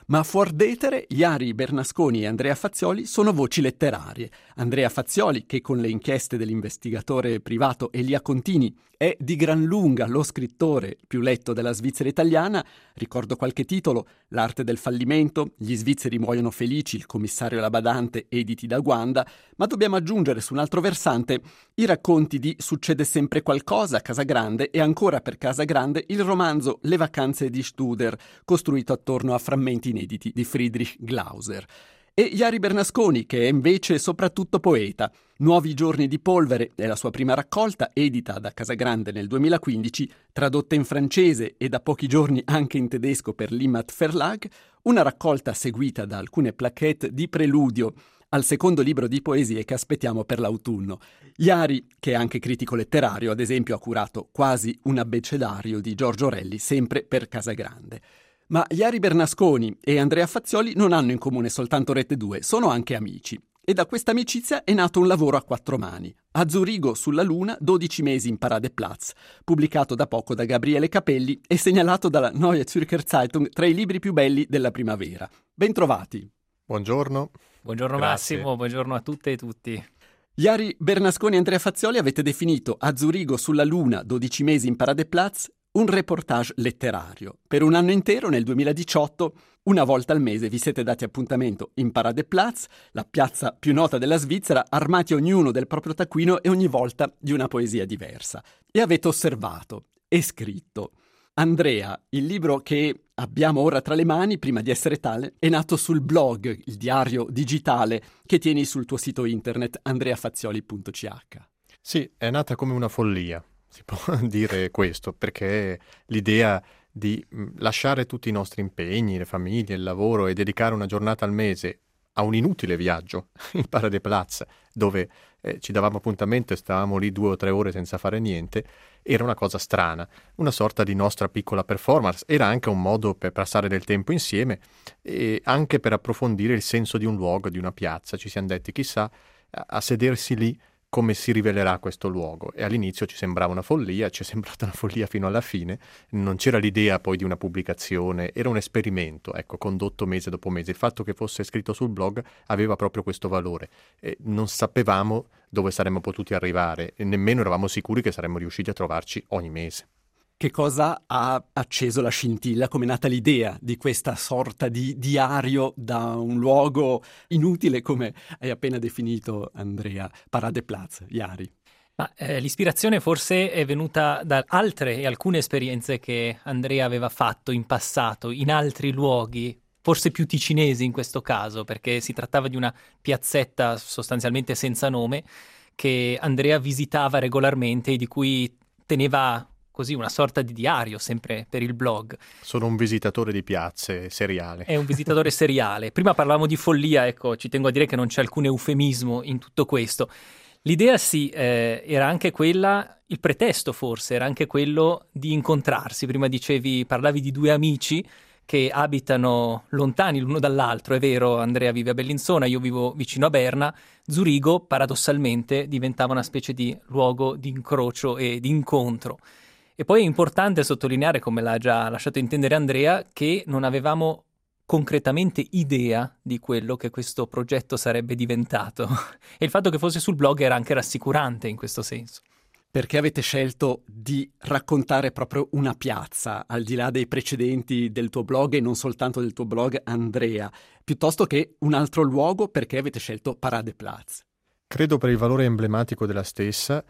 Ma fuor d'etere, Jari Bernasconi e Andrea Fazioli sono voci letterarie. Andrea Fazioli, che con le inchieste dell'investigatore privato Elia Contini è di gran lunga lo scrittore più letto della Svizzera italiana, ricordo qualche titolo: L'arte del fallimento, Gli svizzeri muoiono felici, Il commissario e la badante, editi da Guanda, ma dobbiamo aggiungere su un altro versante i racconti di Succede sempre qualcosa, Casagrande, e ancora per Casagrande il romanzo Le vacanze di Studer, costruito attorno a frammenti inediti di Friedrich Glauser. E Jari Bernasconi, che è invece soprattutto poeta. Nuovi giorni di polvere è la sua prima raccolta, edita da Casagrande nel 2015, tradotta in francese e da pochi giorni anche in tedesco per l'Immat Verlag, una raccolta seguita da alcune plaquette di preludio al secondo libro di poesie che aspettiamo per l'autunno. Jari, che è anche critico letterario, ad esempio ha curato Quasi un abbecedario di Giorgio Orelli, sempre per Casagrande. Ma Jari Bernasconi e Andrea Fazioli non hanno in comune soltanto Rete 2, sono anche amici. E da questa amicizia è nato un lavoro a quattro mani. A Zurigo sulla Luna, 12 mesi in Paradeplatz, pubblicato da poco da Gabriele Capelli e segnalato dalla Neue Zürcher Zeitung tra i libri più belli della primavera. Bentrovati. Buongiorno. Buongiorno Grazie. Massimo, buongiorno a tutte e tutti. Jari Bernasconi e Andrea Fazioli avete definito A Zurigo sulla Luna, 12 mesi in Paradeplatz, un reportage letterario. Per un anno intero, nel 2018, una volta al mese vi siete dati appuntamento in Paradeplatz, la piazza più nota della Svizzera, armati ognuno del proprio taccuino e ogni volta di una poesia diversa. E avete osservato e scritto. Andrea, il libro che abbiamo ora tra le mani, prima di essere tale, è nato sul blog, il diario digitale che tieni sul tuo sito internet andreafazioli.ch. Sì, è nata come una follia, si può dire questo, perché l'idea di lasciare tutti i nostri impegni, le famiglie, il lavoro e dedicare una giornata al mese a un inutile viaggio in Paradeplatz, dove ci davamo appuntamento e stavamo lì 2 o 3 ore senza fare niente, era una cosa strana, una sorta di nostra piccola performance. Era anche un modo per passare del tempo insieme e anche per approfondire il senso di un luogo, di una piazza. Ci siamo detti, chissà, a sedersi lì come si rivelerà questo luogo. E all'inizio ci sembrava una follia, ci è sembrata una follia fino alla fine. Non c'era l'idea poi di una pubblicazione, era un esperimento, ecco, condotto mese dopo mese. Il fatto che fosse scritto sul blog aveva proprio questo valore. Non sapevamo dove saremmo potuti arrivare e nemmeno eravamo sicuri che saremmo riusciti a trovarci ogni mese. Che cosa ha acceso la scintilla? Come è nata l'idea di questa sorta di diario da un luogo inutile, come hai appena definito, Andrea, Paradeplatz, Jari? Ma l'ispirazione forse è venuta da altre e alcune esperienze che Andrea aveva fatto in passato, in altri luoghi, forse più ticinesi in questo caso, perché si trattava di una piazzetta sostanzialmente senza nome che Andrea visitava regolarmente e di cui teneva così una sorta di diario, sempre per il blog. Sono un visitatore di piazze seriale. È un visitatore seriale. Prima parlavamo di follia, ecco, ci tengo a dire che non c'è alcun eufemismo in tutto questo. L'idea sì, era anche quella, il pretesto forse, era anche quello di incontrarsi. Prima parlavi di 2 amici che abitano lontani l'uno dall'altro, è vero, Andrea vive a Bellinzona, io vivo vicino a Berna. Zurigo, paradossalmente, diventava una specie di luogo di incrocio e di incontro. E poi è importante sottolineare, come l'ha già lasciato intendere Andrea, che non avevamo concretamente idea di quello che questo progetto sarebbe diventato. E il fatto che fosse sul blog era anche rassicurante in questo senso. Perché avete scelto di raccontare proprio una piazza, al di là dei precedenti del tuo blog e non soltanto del tuo blog, Andrea, piuttosto che un altro luogo? Perché avete scelto Paradeplatz? Credo per il valore emblematico della stessa.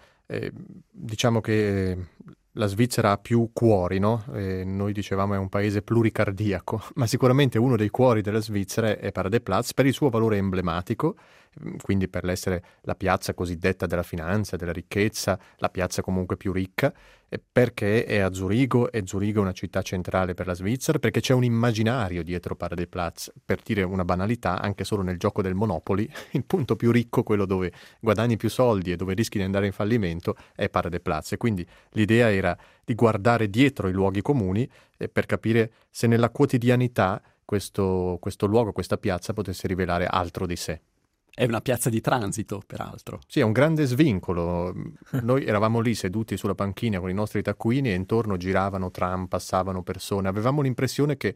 Diciamo che la Svizzera ha più cuori, no? Noi dicevamo è un paese pluricardiaco, ma sicuramente uno dei cuori della Svizzera è Paradeplatz per il suo valore emblematico, quindi per l'essere la piazza cosiddetta della finanza, della ricchezza, la piazza comunque più ricca, perché è a Zurigo, e Zurigo è una città centrale per la Svizzera, perché c'è un immaginario dietro Paradeplatz. Per dire una banalità, anche solo nel gioco del Monopoly, il punto più ricco, quello dove guadagni più soldi e dove rischi di andare in fallimento, è Paradeplatz. E quindi l'idea era di guardare dietro i luoghi comuni per capire se nella quotidianità questo luogo, questa piazza potesse rivelare altro di sé. È una piazza di transito, peraltro. Sì, è un grande svincolo. Noi eravamo lì seduti sulla panchina con i nostri taccuini e intorno giravano tram, passavano persone. Avevamo l'impressione che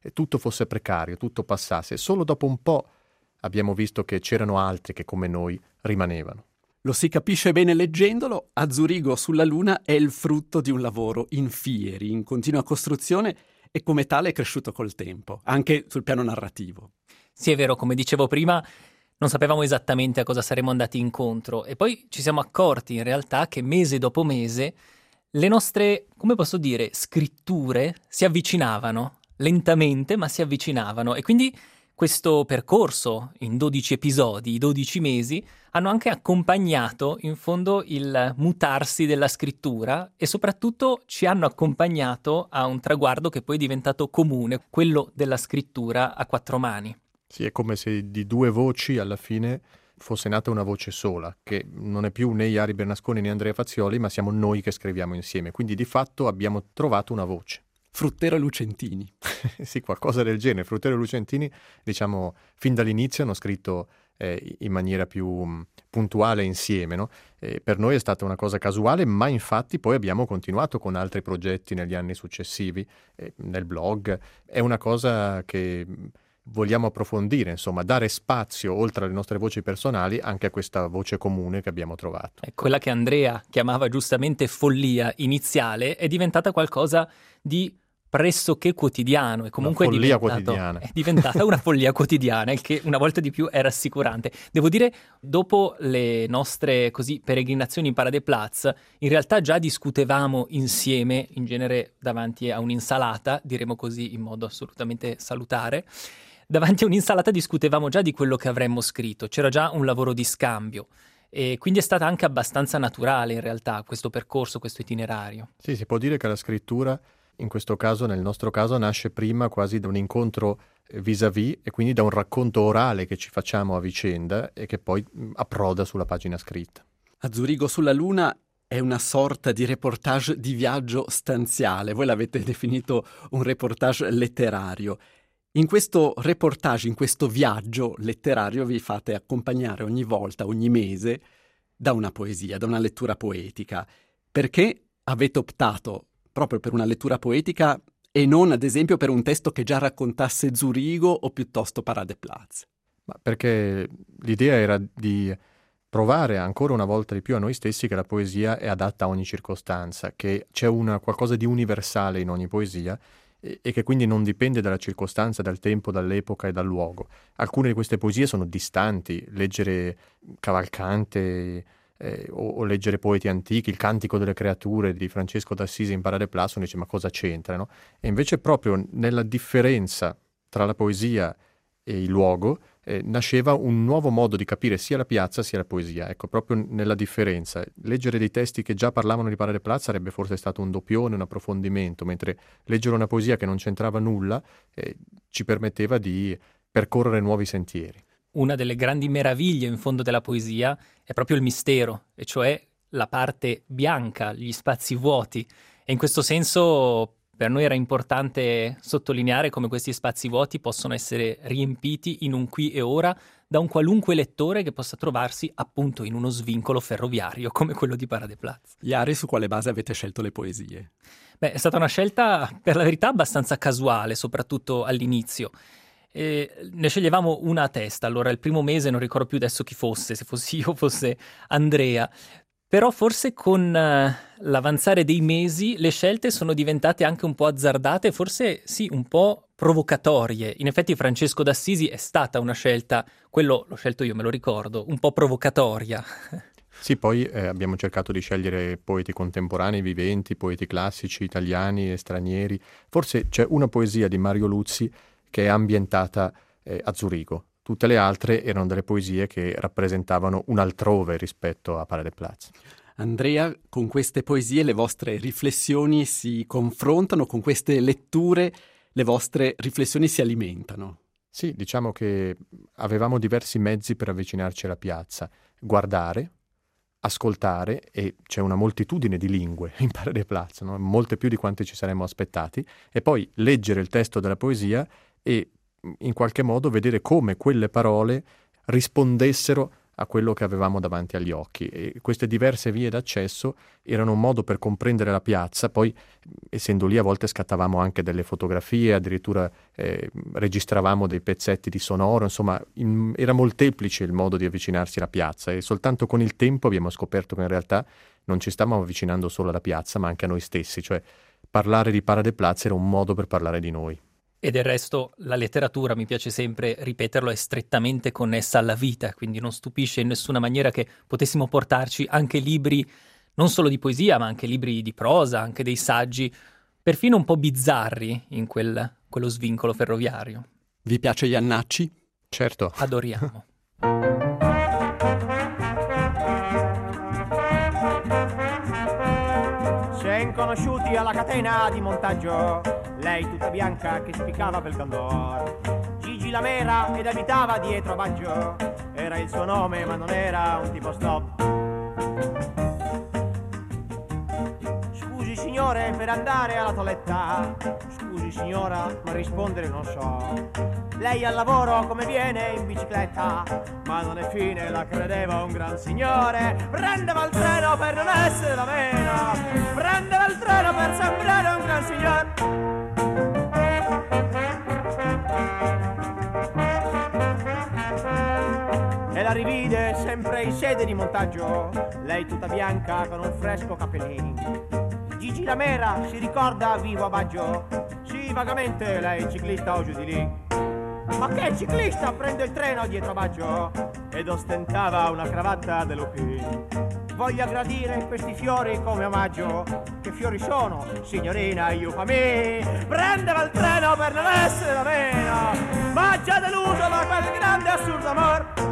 tutto fosse precario, tutto passasse. Solo dopo un po' abbiamo visto che c'erano altri che come noi rimanevano. Lo si capisce bene leggendolo, A Zurigo sulla Luna è il frutto di un lavoro in fieri, in continua costruzione e come tale è cresciuto col tempo, anche sul piano narrativo. Sì, è vero, come dicevo prima, non sapevamo esattamente a cosa saremmo andati incontro e poi ci siamo accorti in realtà che mese dopo mese le nostre, come posso dire, scritture si avvicinavano, lentamente ma si avvicinavano e quindi questo percorso in 12 episodi, 12 mesi, hanno anche accompagnato in fondo il mutarsi della scrittura e soprattutto ci hanno accompagnato a un traguardo che poi è diventato comune, quello della scrittura a 4 mani. Sì, è come se di 2 voci alla fine fosse nata una voce sola, che non è più né Jari Bernasconi né Andrea Fazioli, ma siamo noi che scriviamo insieme. Quindi di fatto abbiamo trovato una voce. Fruttero e Lucentini. Sì, qualcosa del genere. Fruttero e Lucentini, diciamo, fin dall'inizio hanno scritto in maniera più puntuale insieme, no? Per noi è stata una cosa casuale, ma infatti poi abbiamo continuato con altri progetti negli anni successivi, nel blog. È una cosa che vogliamo approfondire, insomma, dare spazio, oltre alle nostre voci personali, anche a questa voce comune che abbiamo trovato. Quella che Andrea chiamava giustamente follia iniziale è diventata qualcosa di pressoché quotidiano e comunque è diventata una follia quotidiana, il che una volta di più è rassicurante. Devo dire, dopo le nostre così peregrinazioni in Paradeplatz, in realtà già discutevamo insieme, in genere davanti a un'insalata, diremo così in modo assolutamente salutare. Davanti a un'insalata discutevamo già di quello che avremmo scritto, c'era già un lavoro di scambio e quindi è stata anche abbastanza naturale in realtà questo percorso, questo itinerario. Sì, si può dire che la scrittura in questo caso, nel nostro caso, nasce prima quasi da un incontro vis-à-vis e quindi da un racconto orale che ci facciamo a vicenda e che poi approda sulla pagina scritta. A Zurigo sulla Luna è una sorta di reportage di viaggio stanziale, voi l'avete definito un reportage letterario. In questo reportage, in questo viaggio letterario vi fate accompagnare ogni volta, ogni mese, da una poesia, da una lettura poetica. Perché avete optato proprio per una lettura poetica e non, ad esempio, per un testo che già raccontasse Zurigo o piuttosto Paradeplatz? Ma perché l'idea era di provare ancora una volta di più a noi stessi che la poesia è adatta a ogni circostanza, che c'è qualcosa di universale in ogni poesia e che quindi non dipende dalla circostanza, dal tempo, dall'epoca e dal luogo. Alcune di queste poesie sono distanti, leggere Cavalcante o leggere poeti antichi, il Cantico delle creature di Francesco d'Assisi in Paradeplatz, uno dice ma cosa c'entra, no? E invece proprio nella differenza tra la poesia e il luogo nasceva un nuovo modo di capire sia la piazza sia la poesia, ecco, proprio nella differenza. Leggere dei testi che già parlavano di Paradeplatz sarebbe forse stato un doppione, un approfondimento, mentre leggere una poesia che non c'entrava nulla ci permetteva di percorrere nuovi sentieri. Una delle grandi meraviglie in fondo della poesia è proprio il mistero, e cioè la parte bianca, gli spazi vuoti. E in questo senso per noi era importante sottolineare come questi spazi vuoti possono essere riempiti in un qui e ora da un qualunque lettore che possa trovarsi appunto in uno svincolo ferroviario come quello di Paradeplatz. Jari, su quale base avete scelto le poesie? Beh, è stata una scelta per la verità abbastanza casuale, soprattutto all'inizio. Ne sceglievamo una a testa. Allora il primo mese non ricordo più adesso chi fosse, se fossi io o fosse Andrea, però forse con l'avanzare dei mesi le scelte sono diventate anche un po' azzardate, forse sì, un po' provocatorie. In effetti Francesco d'Assisi è stata una scelta, quello l'ho scelto io, me lo ricordo, un po' provocatoria. Sì, poi abbiamo cercato di scegliere poeti contemporanei, viventi, poeti classici, italiani e stranieri. Forse c'è una poesia di Mario Luzzi che è ambientata a Zurigo. Tutte le altre erano delle poesie che rappresentavano un altrove rispetto a Paradeplatz. Andrea, con queste poesie le vostre riflessioni si confrontano, con queste letture le vostre riflessioni si alimentano. Sì, diciamo che avevamo diversi mezzi per avvicinarci alla piazza. Guardare, ascoltare, e c'è una moltitudine di lingue in Paradeplatz, no? Molte più di quante ci saremmo aspettati, e poi leggere il testo della poesia e in qualche modo vedere come quelle parole rispondessero a quello che avevamo davanti agli occhi, e queste diverse vie d'accesso erano un modo per comprendere la piazza. Poi, essendo lì, a volte scattavamo anche delle fotografie, addirittura registravamo dei pezzetti di sonoro, insomma era molteplice il modo di avvicinarsi alla piazza, e soltanto con il tempo abbiamo scoperto che in realtà non ci stavamo avvicinando solo alla piazza ma anche a noi stessi, cioè parlare di Paradeplatz era un modo per parlare di noi. E del resto la letteratura, mi piace sempre ripeterlo, è strettamente connessa alla vita, quindi non stupisce in nessuna maniera che potessimo portarci anche libri, non solo di poesia, ma anche libri di prosa, anche dei saggi, perfino un po' bizzarri in quello svincolo ferroviario. Vi piace Jannacci? Certo. Adoriamo. Sen conosciuti alla catena di montaggio, lei tutta bianca che spiccava pel candor. Gigi Lamera ed abitava dietro a Baggio, era il suo nome ma non era un tipo snob. Scusi signore per andare alla toiletta, scusi signora ma rispondere non so. Lei al lavoro come viene in bicicletta, ma non è fine, la credeva un gran signore. Prendeva il treno per non essere da meno, prendeva il treno per sembrare un gran signore. E la rivide sempre in sede di montaggio, lei tutta bianca con un fresco cappellino. Gigi Lamera si ricorda vivo a Baggio, sì vagamente lei ciclista o giù di lì. Ma che ciclista prende il treno dietro a Baggio ed ostentava una cravatta dell'Upin. Voglio gradire questi fiori come omaggio, che fiori sono, signorina Iufami. Prendeva il treno per non essere da meno, ma già deluso da quel grande assurdo amor.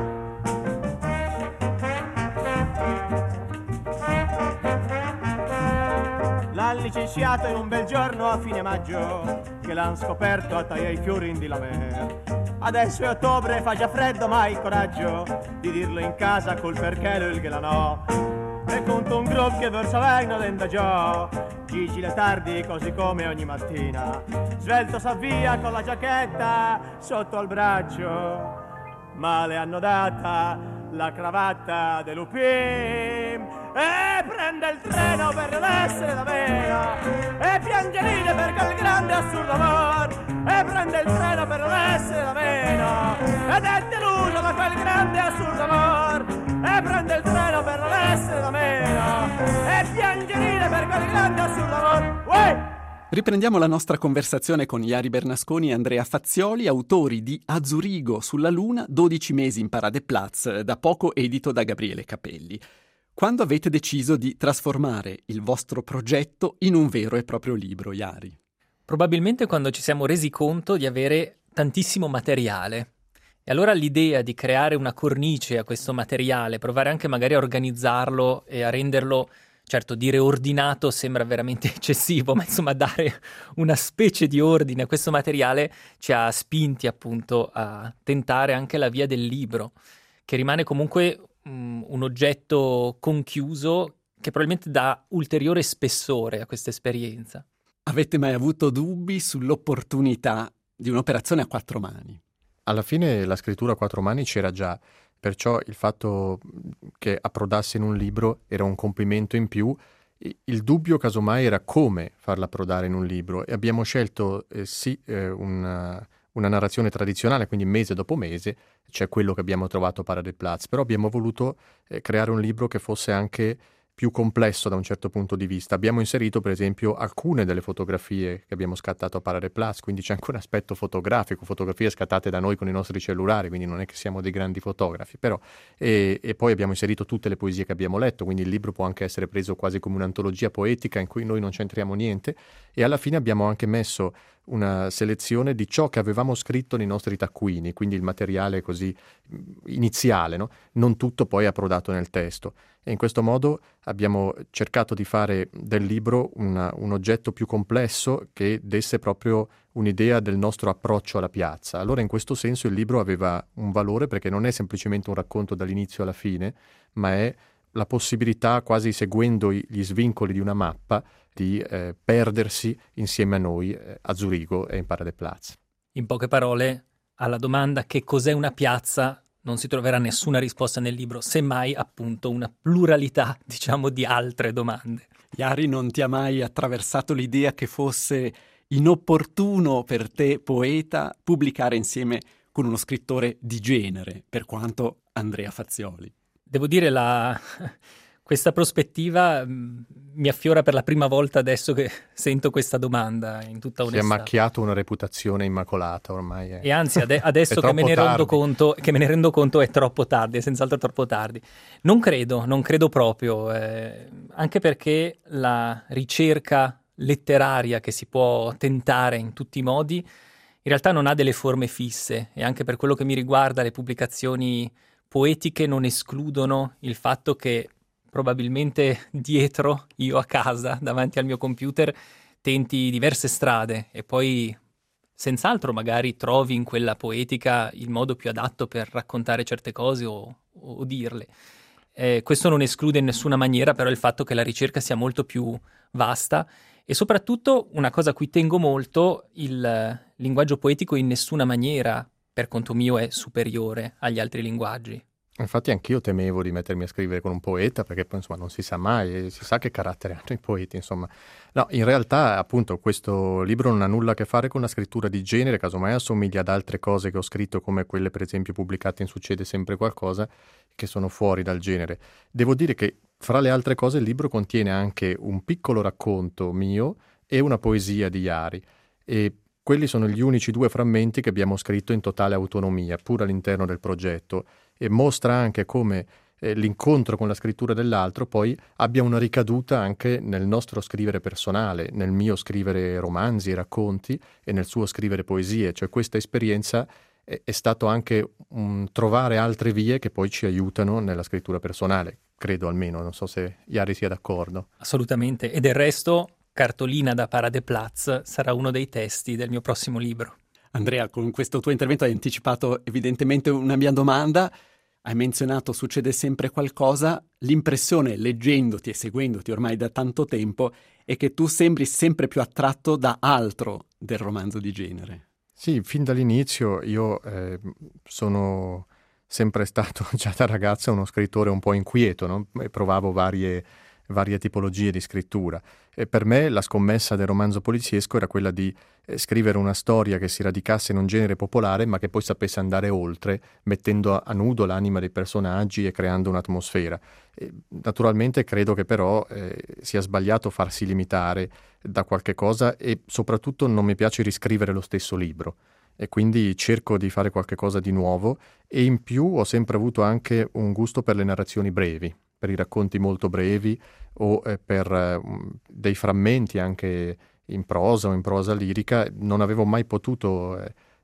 L'han licenziato in un bel giorno a fine maggio, che l'han scoperto a tagliare i fiori in di Lamer. Adesso è ottobre, fa già freddo, ma hai coraggio di dirlo in casa col perché il ghelanò. E conto un gruppo che verso vegno dentro già, Gigi le tardi così come ogni mattina, svelto s'avvia con la giacchetta sotto al braccio, ma le hanno data la cravatta dell'Upim. E prende il treno per non essere da meno, e piange ride per quel grande assurdo amor. E prende il treno per non essere da meno, ed è deluso da quel grande assurdo amor. E prende il treno per non essere da meno, e piange ride per quel grande assurdo amor. Uè! Riprendiamo la nostra conversazione con Jari Bernasconi e Andrea Fazzioli, autori di A Zurigo sulla Luna, 12 mesi in Paradeplatz, da poco edito da Gabriele Capelli. Quando avete deciso di trasformare il vostro progetto in un vero e proprio libro, Jari? Probabilmente quando ci siamo resi conto di avere tantissimo materiale. E allora l'idea di creare una cornice a questo materiale, provare anche magari a organizzarlo e a renderlo, certo dire ordinato sembra veramente eccessivo, ma insomma dare una specie di ordine a questo materiale ci ha spinti appunto a tentare anche la via del libro, che rimane comunque un oggetto conchiuso che probabilmente dà ulteriore spessore a questa esperienza. Avete mai avuto dubbi sull'opportunità di un'operazione a 4 mani? Alla fine la scrittura a 4 mani c'era già, perciò il fatto che approdasse in un libro era un compimento in più. Il dubbio casomai era come farla approdare in un libro, e abbiamo scelto una narrazione tradizionale, quindi mese dopo mese c'è quello che abbiamo trovato a Paradeplatz, però abbiamo voluto creare un libro che fosse anche più complesso da un certo punto di vista. Abbiamo inserito per esempio alcune delle fotografie che abbiamo scattato a Paradeplatz, quindi c'è anche un aspetto fotografico, fotografie scattate da noi con i nostri cellulari, quindi non è che siamo dei grandi fotografi, però e poi abbiamo inserito tutte le poesie che abbiamo letto, quindi il libro può anche essere preso quasi come un'antologia poetica in cui noi non c'entriamo niente, e alla fine abbiamo anche messo una selezione di ciò che avevamo scritto nei nostri taccuini, quindi il materiale così iniziale, no? Non tutto poi approdato nel testo. E in questo modo abbiamo cercato di fare del libro un oggetto più complesso che desse proprio un'idea del nostro approccio alla piazza. Allora in questo senso il libro aveva un valore, perché non è semplicemente un racconto dall'inizio alla fine, ma è la possibilità, quasi seguendo gli svincoli di una mappa, di perdersi insieme a noi a Zurigo e in Paradeplatz. In poche parole, alla domanda che cos'è una piazza non si troverà nessuna risposta nel libro, semmai appunto una pluralità, diciamo, di altre domande. Jari, non ti ha mai attraversato l'idea che fosse inopportuno per te, poeta, pubblicare insieme con uno scrittore di genere, per quanto Andrea Fazioli? Devo dire, questa prospettiva mi affiora per la prima volta adesso che sento questa domanda, in tutta onestà. Si è macchiato una reputazione immacolata ormai. E anzi, adesso che me ne rendo conto, è troppo tardi, è senz'altro troppo tardi. Non credo proprio, anche perché la ricerca letteraria che si può tentare in tutti i modi in realtà non ha delle forme fisse, e anche per quello che mi riguarda le pubblicazioni poetiche non escludono il fatto che probabilmente dietro, io a casa, davanti al mio computer, tenti diverse strade e poi senz'altro magari trovi in quella poetica il modo più adatto per raccontare certe cose o dirle. Questo non esclude in nessuna maniera però il fatto che la ricerca sia molto più vasta e soprattutto, una cosa a cui tengo molto, il linguaggio poetico in nessuna maniera, per conto mio, è superiore agli altri linguaggi. Infatti anch'io temevo di mettermi a scrivere con un poeta, perché poi insomma non si sa mai, si sa che carattere hanno i poeti, insomma. No, in realtà appunto questo libro non ha nulla a che fare con la scrittura di genere, casomai assomiglia ad altre cose che ho scritto, come quelle per esempio pubblicate in Succede sempre qualcosa, che sono fuori dal genere. Devo dire che fra le altre cose il libro contiene anche un piccolo racconto mio e una poesia di Jari, e quelli sono gli unici 2 frammenti che abbiamo scritto in totale autonomia, pur all'interno del progetto, e mostra anche come l'incontro con la scrittura dell'altro poi abbia una ricaduta anche nel nostro scrivere personale, nel mio scrivere romanzi e racconti e nel suo scrivere poesie. Cioè questa esperienza è stato anche trovare altre vie che poi ci aiutano nella scrittura personale, credo almeno, non so se Jari sia d'accordo. Assolutamente, e del resto Cartolina da Paradeplatz sarà uno dei testi del mio prossimo libro. Andrea, con questo tuo intervento hai anticipato evidentemente una mia domanda. Hai menzionato Succede sempre qualcosa. L'impressione, leggendoti e seguendoti ormai da tanto tempo, è che tu sembri sempre più attratto da altro del romanzo di genere. Sì, fin dall'inizio io sono sempre stato già da ragazzo uno scrittore un po' inquieto, no? E provavo varie tipologie di scrittura. E per me la scommessa del romanzo poliziesco era quella di scrivere una storia che si radicasse in un genere popolare ma che poi sapesse andare oltre, mettendo a nudo l'anima dei personaggi e creando un'atmosfera. Naturalmente credo che però sia sbagliato farsi limitare da qualche cosa, e soprattutto non mi piace riscrivere lo stesso libro, e quindi cerco di fare qualche cosa di nuovo, e in più ho sempre avuto anche un gusto per le narrazioni brevi, per i racconti molto brevi o per dei frammenti anche in prosa o in prosa lirica. Non avevo mai potuto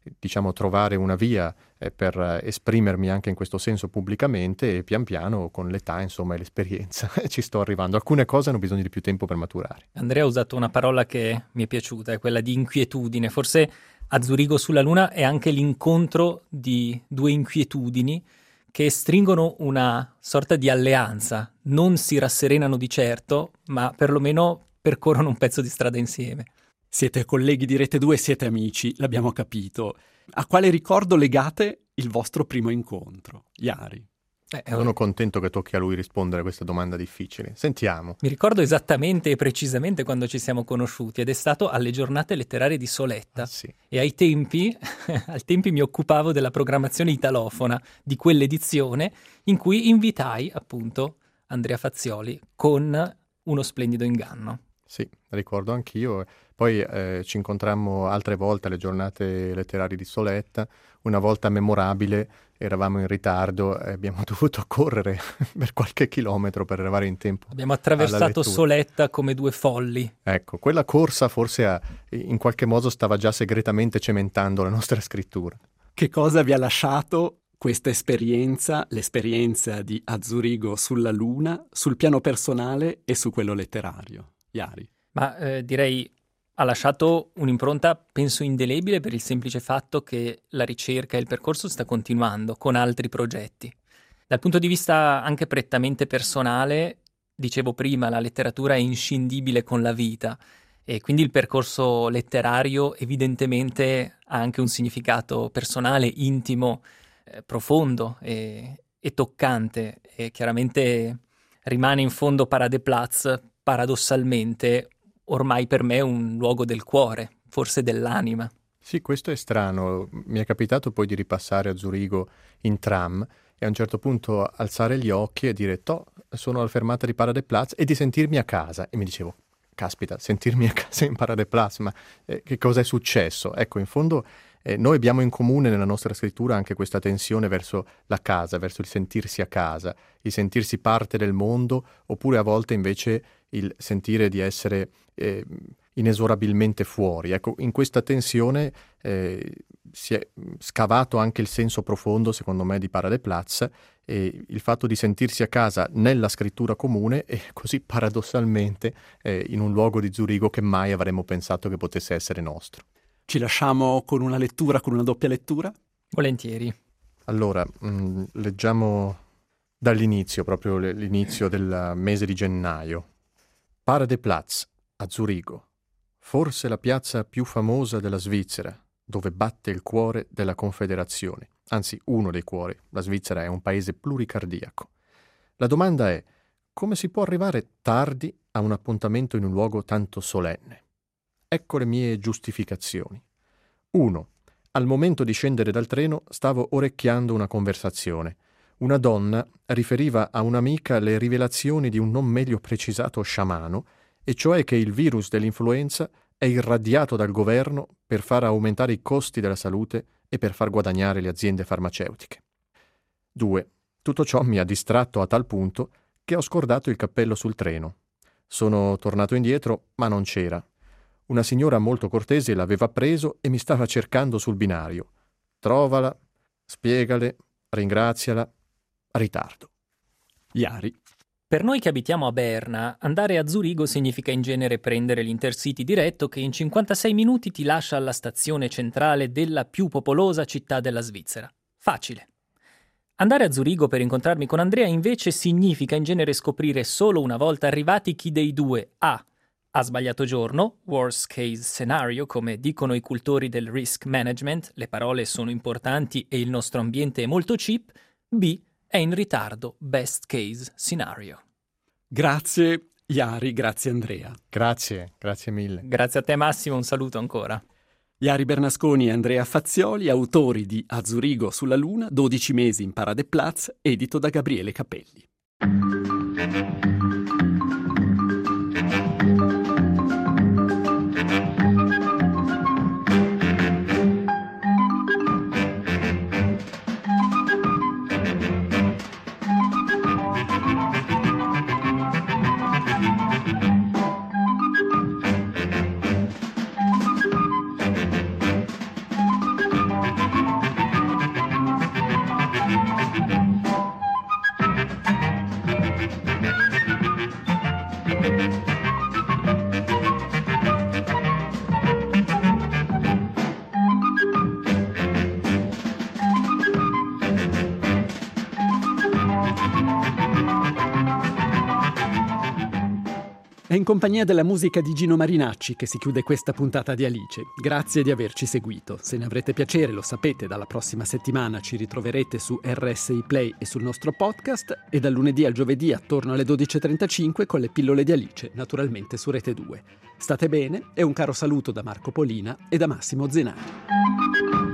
trovare una via per esprimermi anche in questo senso pubblicamente, e pian piano con l'età insomma e l'esperienza ci sto arrivando. Alcune cose hanno bisogno di più tempo per maturare. Andrea ha usato una parola che mi è piaciuta, è quella di inquietudine. Forse A Zurigo sulla Luna è anche l'incontro di 2 inquietudini che stringono una sorta di alleanza, non si rasserenano di certo, ma perlomeno percorrono un pezzo di strada insieme. Siete colleghi di Rete 2, siete amici, l'abbiamo capito. A quale ricordo legate il vostro primo incontro, Jari? Sono contento che tocchi a lui rispondere a questa domanda difficile. Sentiamo. Mi ricordo esattamente e precisamente quando ci siamo conosciuti, ed è stato alle giornate letterarie di Soletta. Sì. E ai tempi mi occupavo della programmazione italofona di quell'edizione, in cui invitai appunto Andrea Fazioli con Uno splendido inganno. Sì, ricordo anch'io. Poi ci incontrammo altre volte alle giornate letterarie di Soletta. Una volta memorabile, eravamo in ritardo e abbiamo dovuto correre per qualche chilometro per arrivare in tempo. Abbiamo attraversato Soletta come 2 folli. Ecco, quella corsa forse in qualche modo stava già segretamente cementando la nostra scrittura. Che cosa vi ha lasciato questa esperienza, l'esperienza di A Zurigo sulla Luna, sul piano personale e su quello letterario? Jari? Ma direi ha lasciato un'impronta, penso, indelebile, per il semplice fatto che la ricerca e il percorso sta continuando con altri progetti. Dal punto di vista anche prettamente personale, dicevo prima, la letteratura è inscindibile con la vita, e quindi il percorso letterario evidentemente ha anche un significato personale, intimo, profondo e toccante, e chiaramente rimane in fondo Paradeplatz, paradossalmente, ormai per me un luogo del cuore, forse dell'anima. Sì, questo è strano. Mi è capitato poi di ripassare a Zurigo in tram e a un certo punto alzare gli occhi e dire sono alla fermata di Paradeplatz, e di sentirmi a casa. E mi dicevo, caspita, sentirmi a casa in Paradeplatz, ma che cosa è successo? Ecco, in fondo noi abbiamo in comune nella nostra scrittura anche questa tensione verso la casa, verso il sentirsi a casa, il sentirsi parte del mondo, oppure a volte invece il sentire di essere inesorabilmente fuori. Ecco, in questa tensione si è scavato anche il senso profondo, secondo me, di Paradeplatz, e il fatto di sentirsi a casa nella scrittura comune e così paradossalmente in un luogo di Zurigo che mai avremmo pensato che potesse essere nostro. Ci lasciamo con una lettura, con una doppia lettura? Volentieri. Allora, leggiamo dall'inizio, proprio l'inizio del mese di gennaio. Paradeplatz, a Zurigo, forse la piazza più famosa della Svizzera, dove batte il cuore della Confederazione, anzi uno dei cuori. La Svizzera è un paese pluricardiaco. La domanda è: come si può arrivare tardi a un appuntamento in un luogo tanto solenne? Ecco le mie giustificazioni. 1. Al momento di scendere dal treno stavo orecchiando una conversazione. Una donna riferiva a un'amica le rivelazioni di un non meglio precisato sciamano, e cioè che il virus dell'influenza è irradiato dal governo per far aumentare i costi della salute e per far guadagnare le aziende farmaceutiche. 2. Tutto ciò mi ha distratto a tal punto che ho scordato il cappello sul treno. Sono tornato indietro, ma non c'era. Una signora molto cortese l'aveva preso e mi stava cercando sul binario. Trovala, spiegale, ringraziala. Ritardo. Iari. Per noi che abitiamo a Berna, andare a Zurigo significa in genere prendere l'Intercity diretto che in 56 minuti ti lascia alla stazione centrale della più popolosa città della Svizzera. Facile. Andare a Zurigo per incontrarmi con Andrea invece significa in genere scoprire solo una volta arrivati chi dei due ha sbagliato giorno, worst case scenario, come dicono i cultori del risk management, le parole sono importanti e il nostro ambiente è molto cheap, B, è in ritardo, best case scenario. Grazie Iari, grazie Andrea. Grazie mille. Grazie a te Massimo, un saluto ancora. Iari Bernasconi e Andrea Fazzioli, autori di A Zurigo sulla Luna, 12 mesi in Paradeplatz, edito da Gabriele Capelli. È in compagnia della musica di Gino Marinacci che si chiude questa puntata di Alice. Grazie di averci seguito. Se ne avrete piacere, lo sapete, dalla prossima settimana ci ritroverete su RSI Play e sul nostro podcast, e dal lunedì al giovedì attorno alle 12.35 con le pillole di Alice, naturalmente su Rete 2. State bene e un caro saluto da Marco Polina e da Massimo Zenari.